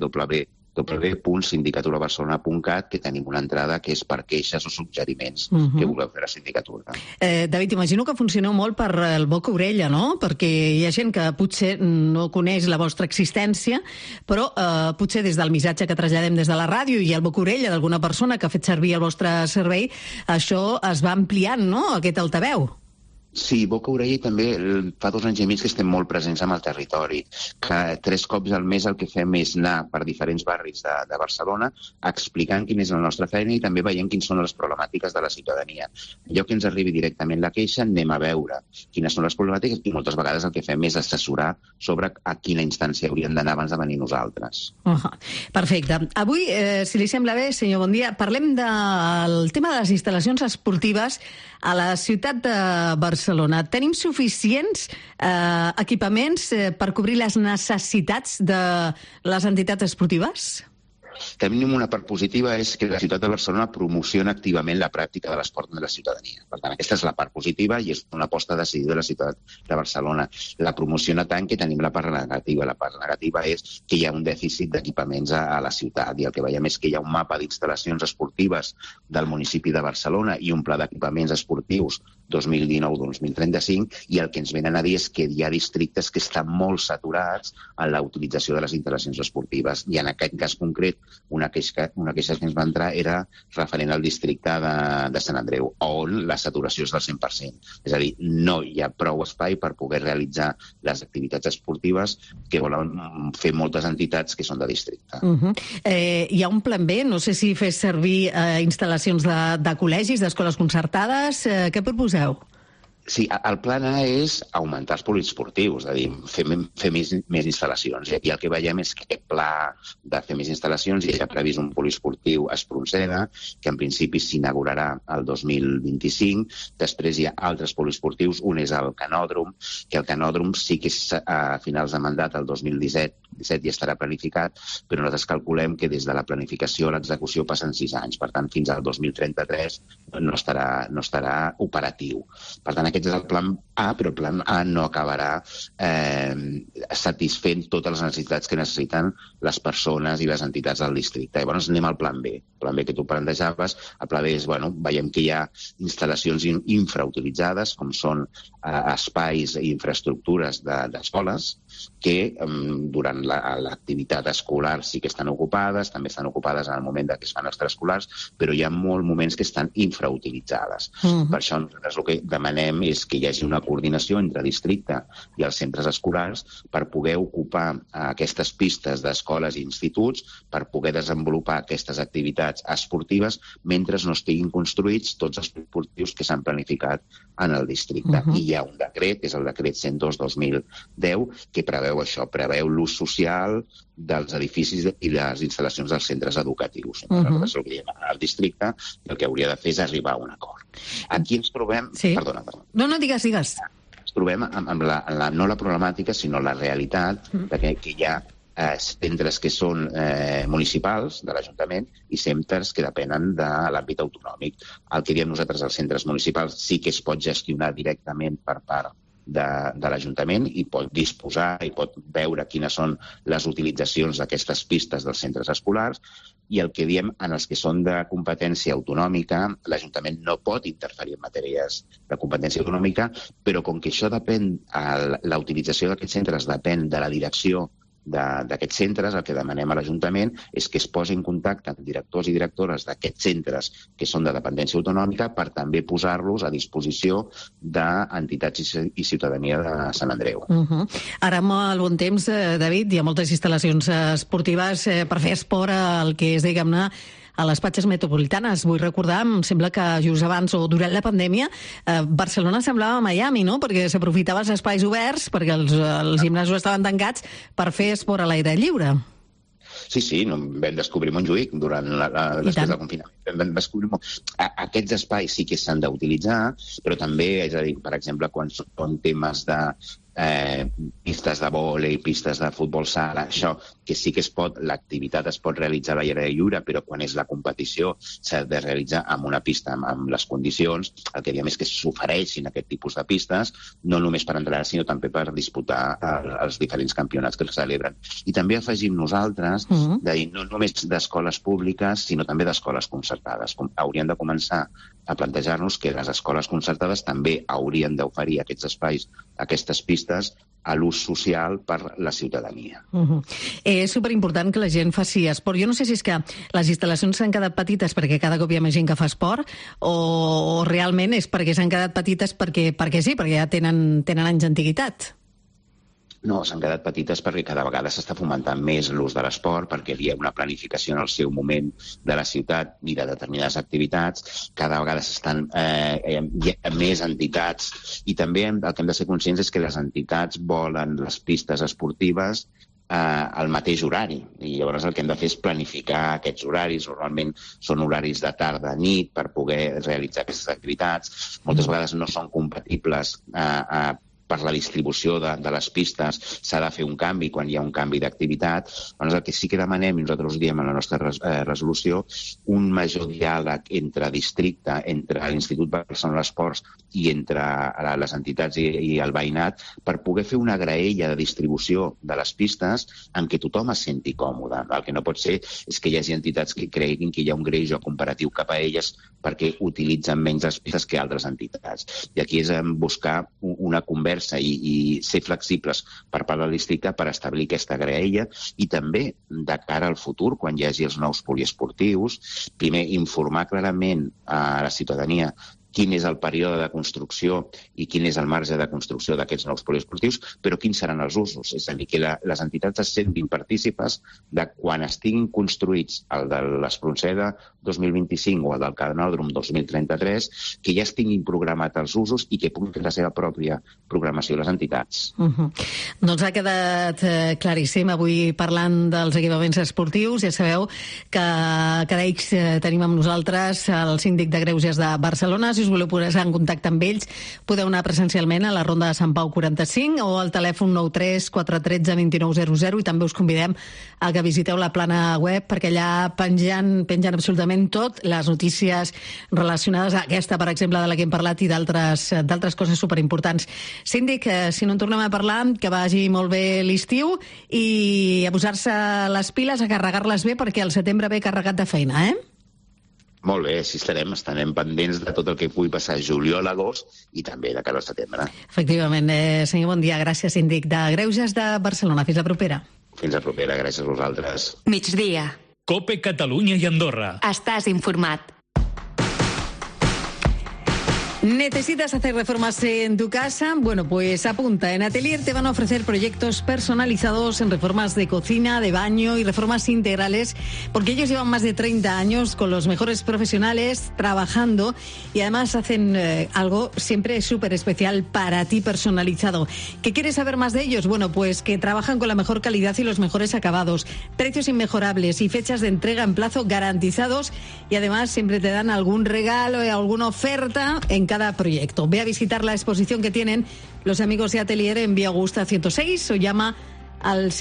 www.sindicaturabarcelona.cat, que tenim una entrada que és per queixes o suggeriments que voleu fer a la sindicatura. David, imagino que funcioneu molt per el boca-orella, no? Perquè hi ha gent que potser no coneix la vostra existència, però potser des del missatge que traslladem des de la ràdio i el boca-orella d'alguna persona que ha fet servir el vostre servei, això es va ampliant, no?, aquest altaveu. Sí, boca-orella, i també fa 2 anys i mig que estem molt presents amb el territori, que 3 cops al mes el que fem és anar per diferents barris de Barcelona explicant quina és la nostra feina i també veient quines són les problemàtiques de la ciutadania. Allò que ens arribi directament la queixa, anem a veure quines són les problemàtiques i moltes vegades el que fem és assessorar sobre a quina instància hauríem d'anar abans de venir nosaltres. Perfecte. Avui, si li sembla bé, senyor Bon dia, parlem del tema de les instal·lacions esportives a la ciutat de Barcelona. Tenim suficients equipaments per cobrir les necessitats de les entitats esportives? Tenim una part positiva, és que la ciutat de Barcelona promociona activament la pràctica de l'esport de la ciutadania. Per tant, aquesta és la part positiva i és una aposta decidida de la ciutat de Barcelona. La promociona tant que tenim la part negativa. La part negativa és que hi ha un dèficit d'equipaments a la ciutat i el que veiem és que hi ha un mapa d'instal·lacions esportives del municipi de Barcelona i un pla d'equipaments esportius 2019-2035 i el que ens venen a dir és que hi ha districtes que estan molt saturats en la utilització de les instal·lacions esportives i en aquest cas concret una queixa que ens va entrar era referent al districte de Sant Andreu, on la saturació és del 100%. És a dir, no hi ha prou espai per poder realitzar les activitats esportives que volen fer moltes entitats que són de districte. Hi ha un plan B? No sé si fes servir instal·lacions de col·legis, d'escoles concertades. Què proposeu? Sí, el plan A és augmentar els poliesportius, és a dir, fer més instal·lacions. I el que veiem és que aquest pla de fer més instal·lacions ja ha previst un poliesportiu a Espronceda, que en principi s'inaugurarà el 2025. Després hi ha altres poliesportius, un és el Canòdrom, que el Canòdrom sí que a finals de mandat, el 2017, ja estarà planificat, però nosaltres calculem que des de la planificació a l'execució passen 6 anys. Per tant, fins al 2033 no estarà operatiu. Per tant, aquest és el plan A, però el plan A no acabarà satisfent totes les necessitats que necessiten les persones i les entitats del districte. Llavors anem al plan B. plan B que tu plantejaves, el pla B és, veiem que hi ha instal·lacions infrautilitzades, com són espais i infraestructures d'escoles, que durant l'activitat escolar sí que estan ocupades, també estan ocupades en el moment que es fan extraescolars, però hi ha molts moments que estan infrautilitzades. Per això nosaltres el que demanem és que hi hagi una coordinació entre districte i els centres escolars per poder ocupar aquestes pistes d'escoles i instituts, per poder desenvolupar aquestes activitats esportives mentre no estiguin construïts tots els esportius que s'han planificat en el districte. I hi ha un decret, que és el decret 102/2010, que preveu això, preveu l'ús social dels edificis i les instal·lacions dels centres educatius. Nosaltres el que diem al districte, el que hauria de fer és arribar a un acord. Aquí ens trobem... Perdona. No, digues. Ens trobem amb no la problemàtica, sinó la realitat que hi ha centres que són municipals de l'Ajuntament i centres que depenen de l'àmbit autonòmic. El que diem nosaltres als centres municipals sí que es pot gestionar directament per part de l'Ajuntament i pot disposar i pot veure quines són les utilitzacions d'aquestes pistes dels centres escolars, i el que diem en els que són de competència autonòmica, l'Ajuntament no pot interferir en matèries de competència autonòmica, però com que això depèn, la utilització d'aquests centres depèn de la direcció d'aquests centres, el que demanem a l'Ajuntament és que es posi en contacte amb directors i directores d'aquests centres que són de dependència autonòmica per també posar-los a disposició d'entitats i ciutadania de Sant Andreu. Ara, amb el bon temps, David, hi ha moltes instal·lacions esportives per fer esport, el que és, diguem-ne, a les platges metropolitanes. Vull recordar, em sembla que just abans o durant la pandèmia, Barcelona semblava Miami, no? Perquè s'aprofitava els espais oberts, perquè els gimnasos estaven tancats, per fer esport a l'aire lliure. Sí, vam descobrir Montjuïc després del confinament. Vam descobrir aquests espais sí que s'han d'utilitzar, però també, és a dir, per exemple, quan són temes de pistes de vòlei, pistes de futbol sala, això que sí que l'activitat es pot realitzar a l'aire lliure, però quan és la competició s'ha de realitzar amb una pista amb les condicions. El que diem és que s'ofereixin aquest tipus de pistes, no només per entrar, sinó també per disputar els diferents campionats que es celebren. I també afegim nosaltres de dir no només d'escoles públiques, sinó també d'escoles concertades. Hauríem de començar a plantejar-nos que les escoles concertades també haurien d'oferir aquests espais, aquestes pistes, a l'ús social per la ciutadania. És superimportant que la gent faci esport. Jo no sé si és que les instal·lacions s'han quedat petites perquè cada cop hi ha més gent que fa esport, o realment és perquè s'han quedat petites perquè sí, perquè ja tenen anys d'antiguitat. No, s'han quedat petites perquè cada vegada s'està fomentant més l'ús de l'esport, perquè hi ha una planificació en el seu moment de la ciutat i de determinades activitats. Cada vegada hi ha més entitats, i també el que hem de ser conscients és que les entitats volen les pistes esportives al mateix horari, i llavors el que hem de fer és planificar aquests horaris. Normalment són horaris de tarda, nit, per poder realitzar aquestes activitats. Moltes vegades no són compatibles per la distribució de les pistes, s'ha de fer un canvi quan hi ha un canvi d'activitat. Llavors el que sí que demanem, i nosaltres ho diem en la nostra resolució, un major diàleg entre districte, entre l'Institut Barcelona Esports i entre les entitats i el veïnat, per poder fer una graella de distribució de les pistes en què tothom es senti còmode. El que no pot ser és que hi hagi entitats que creguin que hi ha un greuge comparatiu cap a elles perquè utilitzen menys les pistes que altres entitats. I aquí és buscar una conversa i ser flexibles per part del districte per establir aquesta graella, i també de cara al futur, quan hi hagi els nous poliesportius, primer informar clarament a la ciutadania quin és el període de construcció i quin és el marge de construcció d'aquests nous poliesportius, però quins seran els usos. És a dir, que les entitats es sentin partícipes de quan estiguin construïts el de l'Espronceda 2025 o el del Canòdrom 2033, que ja estiguin programats els usos i que puguin fer la seva pròpia programació les entitats. Doncs ha quedat claríssim. Avui parlant dels equipaments esportius, ja sabeu que cada X tenim amb nosaltres el síndic de Greuges de Barcelona. Si us voleu posar en contacte amb ells, podeu anar presencialment a la Ronda de Sant Pau 45 o al telèfon 93 413 2900, i també us convidem a que visiteu la plana web, perquè allà pengen absolutament tot, les notícies relacionades a aquesta, per exemple, de la que hem parlat, i d'altres coses superimportants. Síndic, si no en tornem a parlar, que vagi molt bé l'estiu i a posar-se les piles, a carregar-les bé, perquè el setembre ve carregat de feina, eh? Molt bé, sí estarem pendents de tot el que pugui passar a juliol, agost i també de cara al setembre. Efectivament. Senyor Bondia, gràcies, síndic de Greuges de Barcelona. Fins la propera. Fins la propera, gràcies a vosaltres. Migdia. COPE Catalunya y Andorra. Estàs informat. ¿Necesitas hacer reformas en tu casa? Bueno, pues apunta. En Atelier te van a ofrecer proyectos personalizados en reformas de cocina, de baño y reformas integrales, porque ellos llevan más de 30 años con los mejores profesionales trabajando y además hacen algo siempre súper especial para ti, personalizado. ¿Qué quieres saber más de ellos? Bueno, pues que trabajan con la mejor calidad y los mejores acabados, precios inmejorables y fechas de entrega en plazo garantizados, y además siempre te dan algún regalo y alguna oferta en cada proyecto. Ve a visitar la exposición que tienen los amigos de Atelier en Vía Augusta 106 o llama al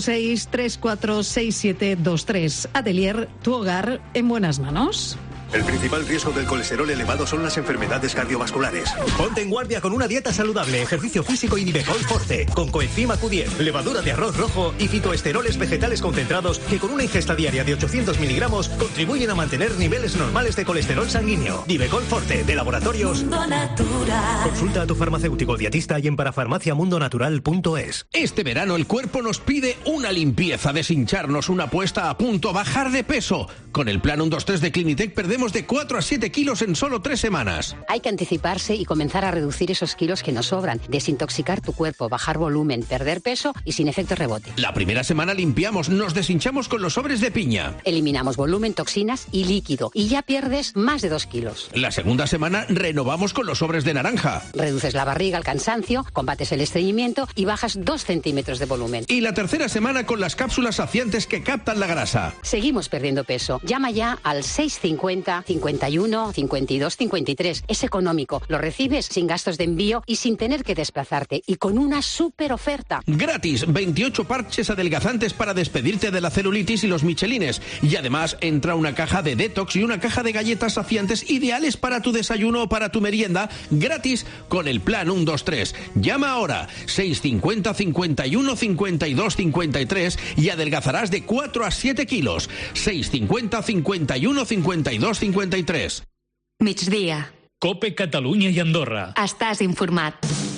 606-346723. Atelier, tu hogar en buenas manos. El principal riesgo del colesterol elevado son las enfermedades cardiovasculares. Ponte en guardia con una dieta saludable, ejercicio físico y Nivecol Forte, con coenzima Q10, levadura de arroz rojo y fitoesteroles vegetales concentrados que con una ingesta diaria de 800 miligramos contribuyen a mantener niveles normales de colesterol sanguíneo. Nivecol Forte, de Laboratorios Mundo Natural. Consulta a tu farmacéutico dietista y en parafarmaciamundonatural.es. Este verano el cuerpo nos pide una limpieza, deshincharnos, una puesta a punto, bajar de peso. Con el plan 1-2-3 de Clinitec perdemos de 4 a 7 kilos en solo 3 semanas. Hay que anticiparse y comenzar a reducir esos kilos que nos sobran, desintoxicar tu cuerpo, bajar volumen, perder peso y sin efecto rebote. La primera semana limpiamos, nos deshinchamos con los sobres de piña. Eliminamos volumen, toxinas y líquido y ya pierdes más de 2 kilos. La segunda semana renovamos con los sobres de naranja. Reduces la barriga, el cansancio, combates el estreñimiento y bajas 2 centímetros de volumen. Y la tercera semana con las cápsulas saciantes que captan la grasa. Seguimos perdiendo peso. Llama ya al 650 51 52 53. Es económico, lo recibes sin gastos de envío y sin tener que desplazarte y con una súper oferta. Gratis, 28 parches adelgazantes para despedirte de la celulitis y los michelines. Y además entra una caja de detox y una caja de galletas saciantes ideales para tu desayuno o para tu merienda, gratis con el plan 1-2-3. Llama ahora 650 51 52 53 y adelgazarás de 4 a 7 kilos. 650 51 52 53. Migdia. COPE Catalunya y Andorra. Estàs informat.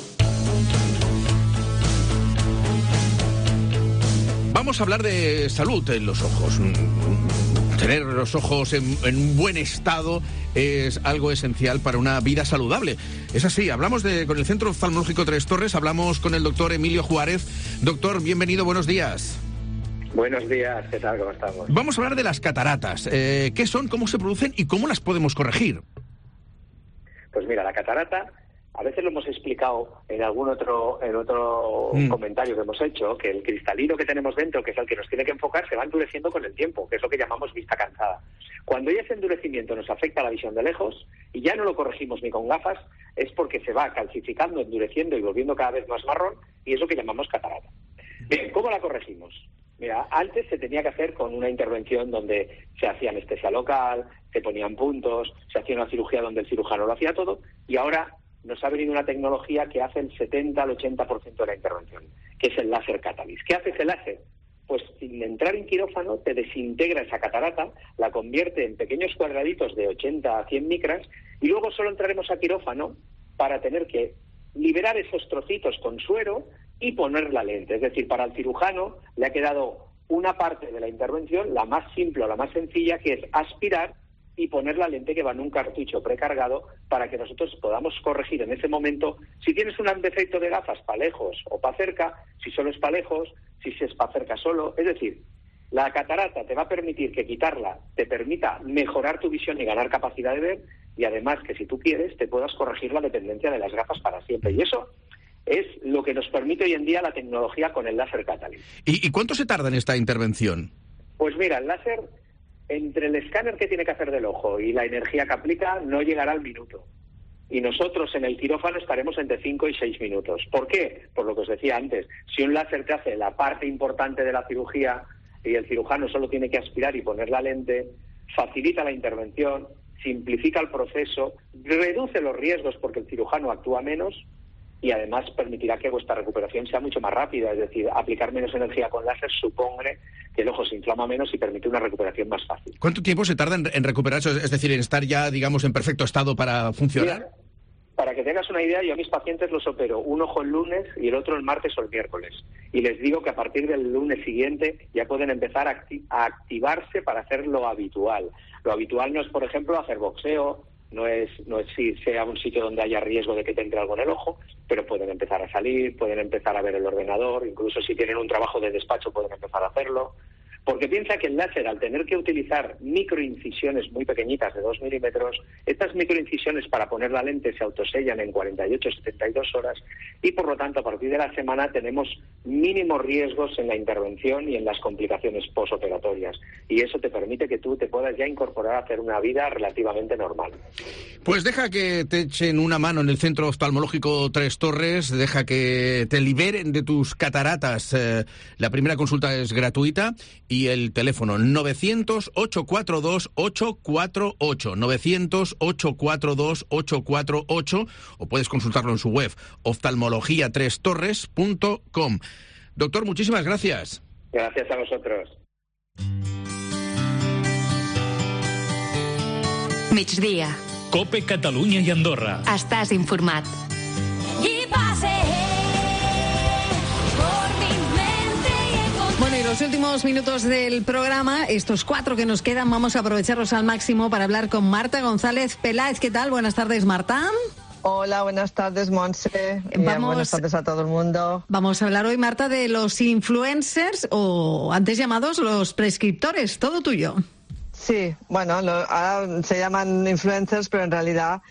Vamos a hablar de salud en los ojos. Tener los ojos en buen estado es algo esencial para una vida saludable. Es así, hablamos con el Centro Oftalmológico Tres Torres, hablamos con el doctor Emilio Juárez. Doctor, bienvenido, buenos días. Buenos días, ¿qué tal? ¿Cómo estamos? Vamos a hablar de las cataratas. ¿Qué son, cómo se producen y cómo las podemos corregir? Pues mira, la catarata, a veces lo hemos explicado en algún otro comentario que hemos hecho, que el cristalino que tenemos dentro, que es el que nos tiene que enfocar, se va endureciendo con el tiempo, que es lo que llamamos vista cansada. Cuando ya ese endurecimiento nos afecta la visión de lejos y ya no lo corregimos ni con gafas, es porque se va calcificando, endureciendo y volviendo cada vez más marrón, y es lo que llamamos catarata. Bien, ¿cómo la corregimos? Mira, antes se tenía que hacer con una intervención donde se hacía anestesia local, se ponían puntos, se hacía una cirugía donde el cirujano lo hacía todo, y ahora nos ha venido una tecnología que hace el 70 al 80% de la intervención, que es el láser Catalyst. ¿Qué hace ese láser? Pues sin entrar en quirófano te desintegra esa catarata, la convierte en pequeños cuadraditos de 80 a 100 micras, y luego solo entraremos a quirófano para tener que liberar esos trocitos con suero y poner la lente. Es decir, para el cirujano le ha quedado una parte de la intervención, la más simple o la más sencilla, que es aspirar y poner la lente que va en un cartucho precargado para que nosotros podamos corregir en ese momento si tienes un defecto de gafas para lejos o para cerca, si solo es para lejos, si es para cerca solo. Es decir, la catarata te va a permitir que quitarla te permita mejorar tu visión y ganar capacidad de ver, y además que si tú quieres te puedas corregir la dependencia de las gafas para siempre. Y eso es lo que nos permite hoy en día la tecnología con el láser Catalyst. ¿Y cuánto se tarda en esta intervención? Pues mira, el láser, entre el escáner que tiene que hacer del ojo y la energía que aplica, no llegará al minuto. Y nosotros en el quirófano estaremos entre 5 y 6 minutos. ¿Por qué? Por lo que os decía antes. Si un láser te hace la parte importante de la cirugía y el cirujano solo tiene que aspirar y poner la lente, facilita la intervención, simplifica el proceso, reduce los riesgos porque el cirujano actúa menos y además permitirá que vuestra recuperación sea mucho más rápida. Es decir, aplicar menos energía con láser supone que el ojo se inflama menos y permite una recuperación más fácil. ¿Cuánto tiempo se tarda en recuperarse? Es decir, en estar ya, digamos, en perfecto estado para funcionar. Mira, para que tengas una idea, yo a mis pacientes los opero un ojo el lunes y el otro el martes o el miércoles. Y les digo que a partir del lunes siguiente ya pueden empezar a activarse para hacer lo habitual. Lo habitual no es, por ejemplo, hacer boxeo, no es irse a un sitio donde haya riesgo de que te entre algo en el ojo, pero pueden empezar a salir, pueden empezar a ver el ordenador, incluso si tienen un trabajo de despacho pueden empezar a hacerlo. Porque piensa que el láser, al tener que utilizar microincisiones muy pequeñitas de 2 milímetros, estas microincisiones para poner la lente se autosellan en 48-72 horas y, por lo tanto, a partir de la semana tenemos mínimos riesgos en la intervención y en las complicaciones posoperatorias. Y eso te permite que tú te puedas ya incorporar a hacer una vida relativamente normal. Pues deja que te echen una mano en el Centro Oftalmológico Tres Torres, deja que te liberen de tus cataratas. La primera consulta es gratuita. Y el teléfono 900-842-848, 900-842-848, o puedes consultarlo en su web, oftalmologiatrestorres.com. Doctor, muchísimas gracias. Gracias a vosotros. Migdia. Cope Catalunya i Andorra. Estàs informat. Y Bueno, y los últimos minutos del programa, estos 4 que nos quedan, vamos a aprovecharlos al máximo para hablar con Marta González Peláez. ¿Qué tal? Buenas tardes, Marta. Hola, buenas tardes, Montse. Buenas tardes a todo el mundo. Vamos a hablar hoy, Marta, de los influencers, o antes llamados los prescriptores. Todo tuyo. Sí, bueno, ahora se llaman influencers, pero en realidad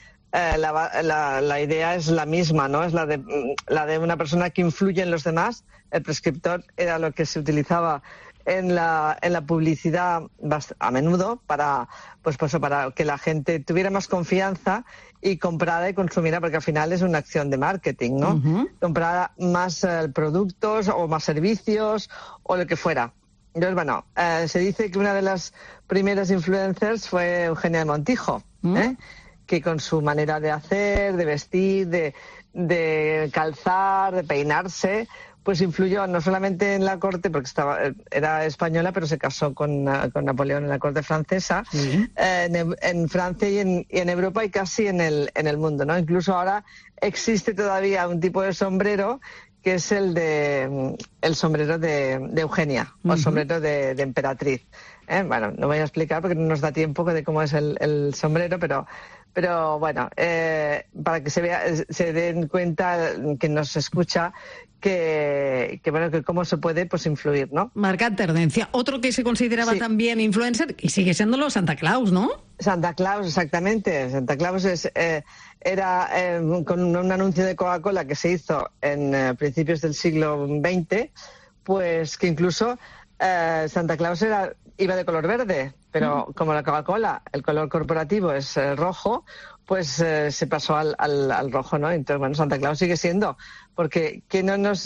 la idea es la misma, ¿no? Es la de una persona que influye en los demás. El prescriptor era lo que se utilizaba en la publicidad a menudo para que la gente tuviera más confianza y comprara y consumiera, porque al final es una acción de marketing, ¿no? Uh-huh. Comprara más productos o más servicios o lo que fuera. Entonces, bueno, se dice que una de las primeras influencers fue Eugenia de Montijo, que con su manera de hacer, de vestir, de calzar, de peinarse, pues influyó no solamente en la corte, porque era española, pero se casó con Napoleón en la corte francesa, en Francia y en Europa y casi en el mundo, ¿no? Incluso ahora existe todavía un tipo de sombrero que es el sombrero de Eugenia, o el sombrero de emperatriz. Bueno, no voy a explicar porque no nos da tiempo de cómo es el sombrero, pero bueno, para que se den cuenta, que nos escucha, que cómo se puede pues influir, ¿no? Marcar tendencia. Otro que se consideraba también influencer, y sigue siéndolo, Santa Claus, ¿no? Santa Claus, exactamente. Santa Claus era con un anuncio de Coca-Cola que se hizo en principios del siglo XX, pues que incluso Santa Claus iba de color verde, pero como la Coca-Cola, el color corporativo es rojo, pues se pasó al rojo, ¿no? Entonces, bueno, Santa Claus sigue siendo, porque que no nos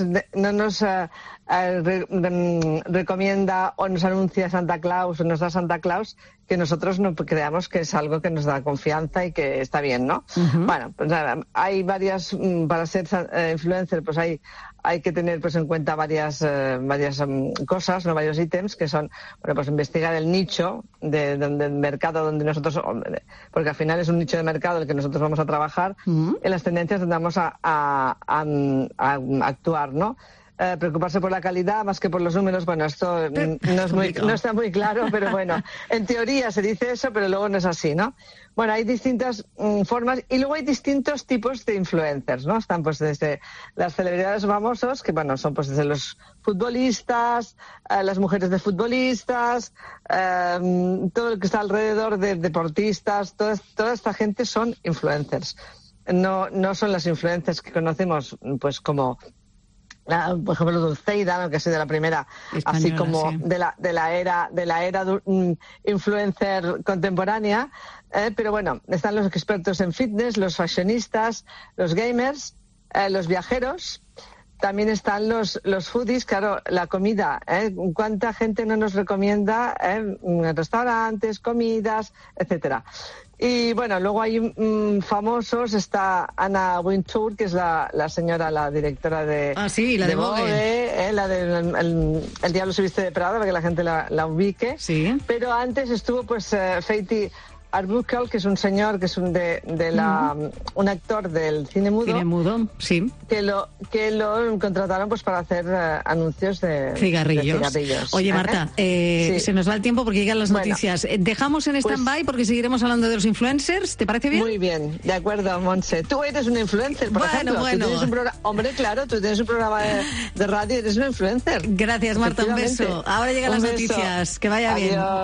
recomienda o nos anuncia Santa Claus o nos da Santa Claus, que nosotros no creamos que es algo que nos da confianza y que está bien, ¿no? Uh-huh. Bueno, pues nada, hay varias, para ser influencer, pues hay que tener pues en cuenta varias cosas, ¿no? Varios ítems que son, bueno, pues investigar el nicho del mercado donde nosotros, porque al final es un nicho de mercado el que nosotros vamos a trabajar, en las tendencias donde vamos a actuar, ¿no? Preocuparse por la calidad más que por los números, bueno, esto no está muy claro, pero bueno, en teoría se dice eso, pero luego no es así, ¿no? Bueno, hay distintas formas y luego hay distintos tipos de influencers, ¿no? Están pues desde las celebridades famosos, que bueno, son pues desde los futbolistas, las mujeres de futbolistas, todo lo que está alrededor de deportistas, toda esta gente son influencers. No son las influencers que conocemos pues como por ejemplo Dulceida, que ha sido la primera española, así como de la era influencer contemporánea, pero bueno, están los expertos en fitness, los fashionistas, los gamers, los viajeros, también están los foodies, claro, la comida, ¿cuánta gente no nos recomienda restaurantes, comidas, etcétera? Y bueno, luego hay famosos, está Anna Wintour, que es la señora, la directora de... Ah, sí, la de Vogue. La de El diablo se viste de Prada, para que la gente la ubique. Sí. Pero antes estuvo pues Fatih Arbuckle, que es un señor, que es un actor del cine mudo. Cine mudo, sí. Que lo contrataron pues para hacer anuncios de cigarrillos. Oye, Marta, sí. se nos va el tiempo porque llegan las noticias. Dejamos en stand-by porque seguiremos hablando de los influencers. ¿Te parece bien? Muy bien, de acuerdo, Montse. Tú eres una influencer, por ejemplo. Bueno. Tú tienes hombre, claro, tú tienes un programa de radio y eres una influencer. Gracias, Marta, un beso. Ahora llegan las noticias. Que vaya bien.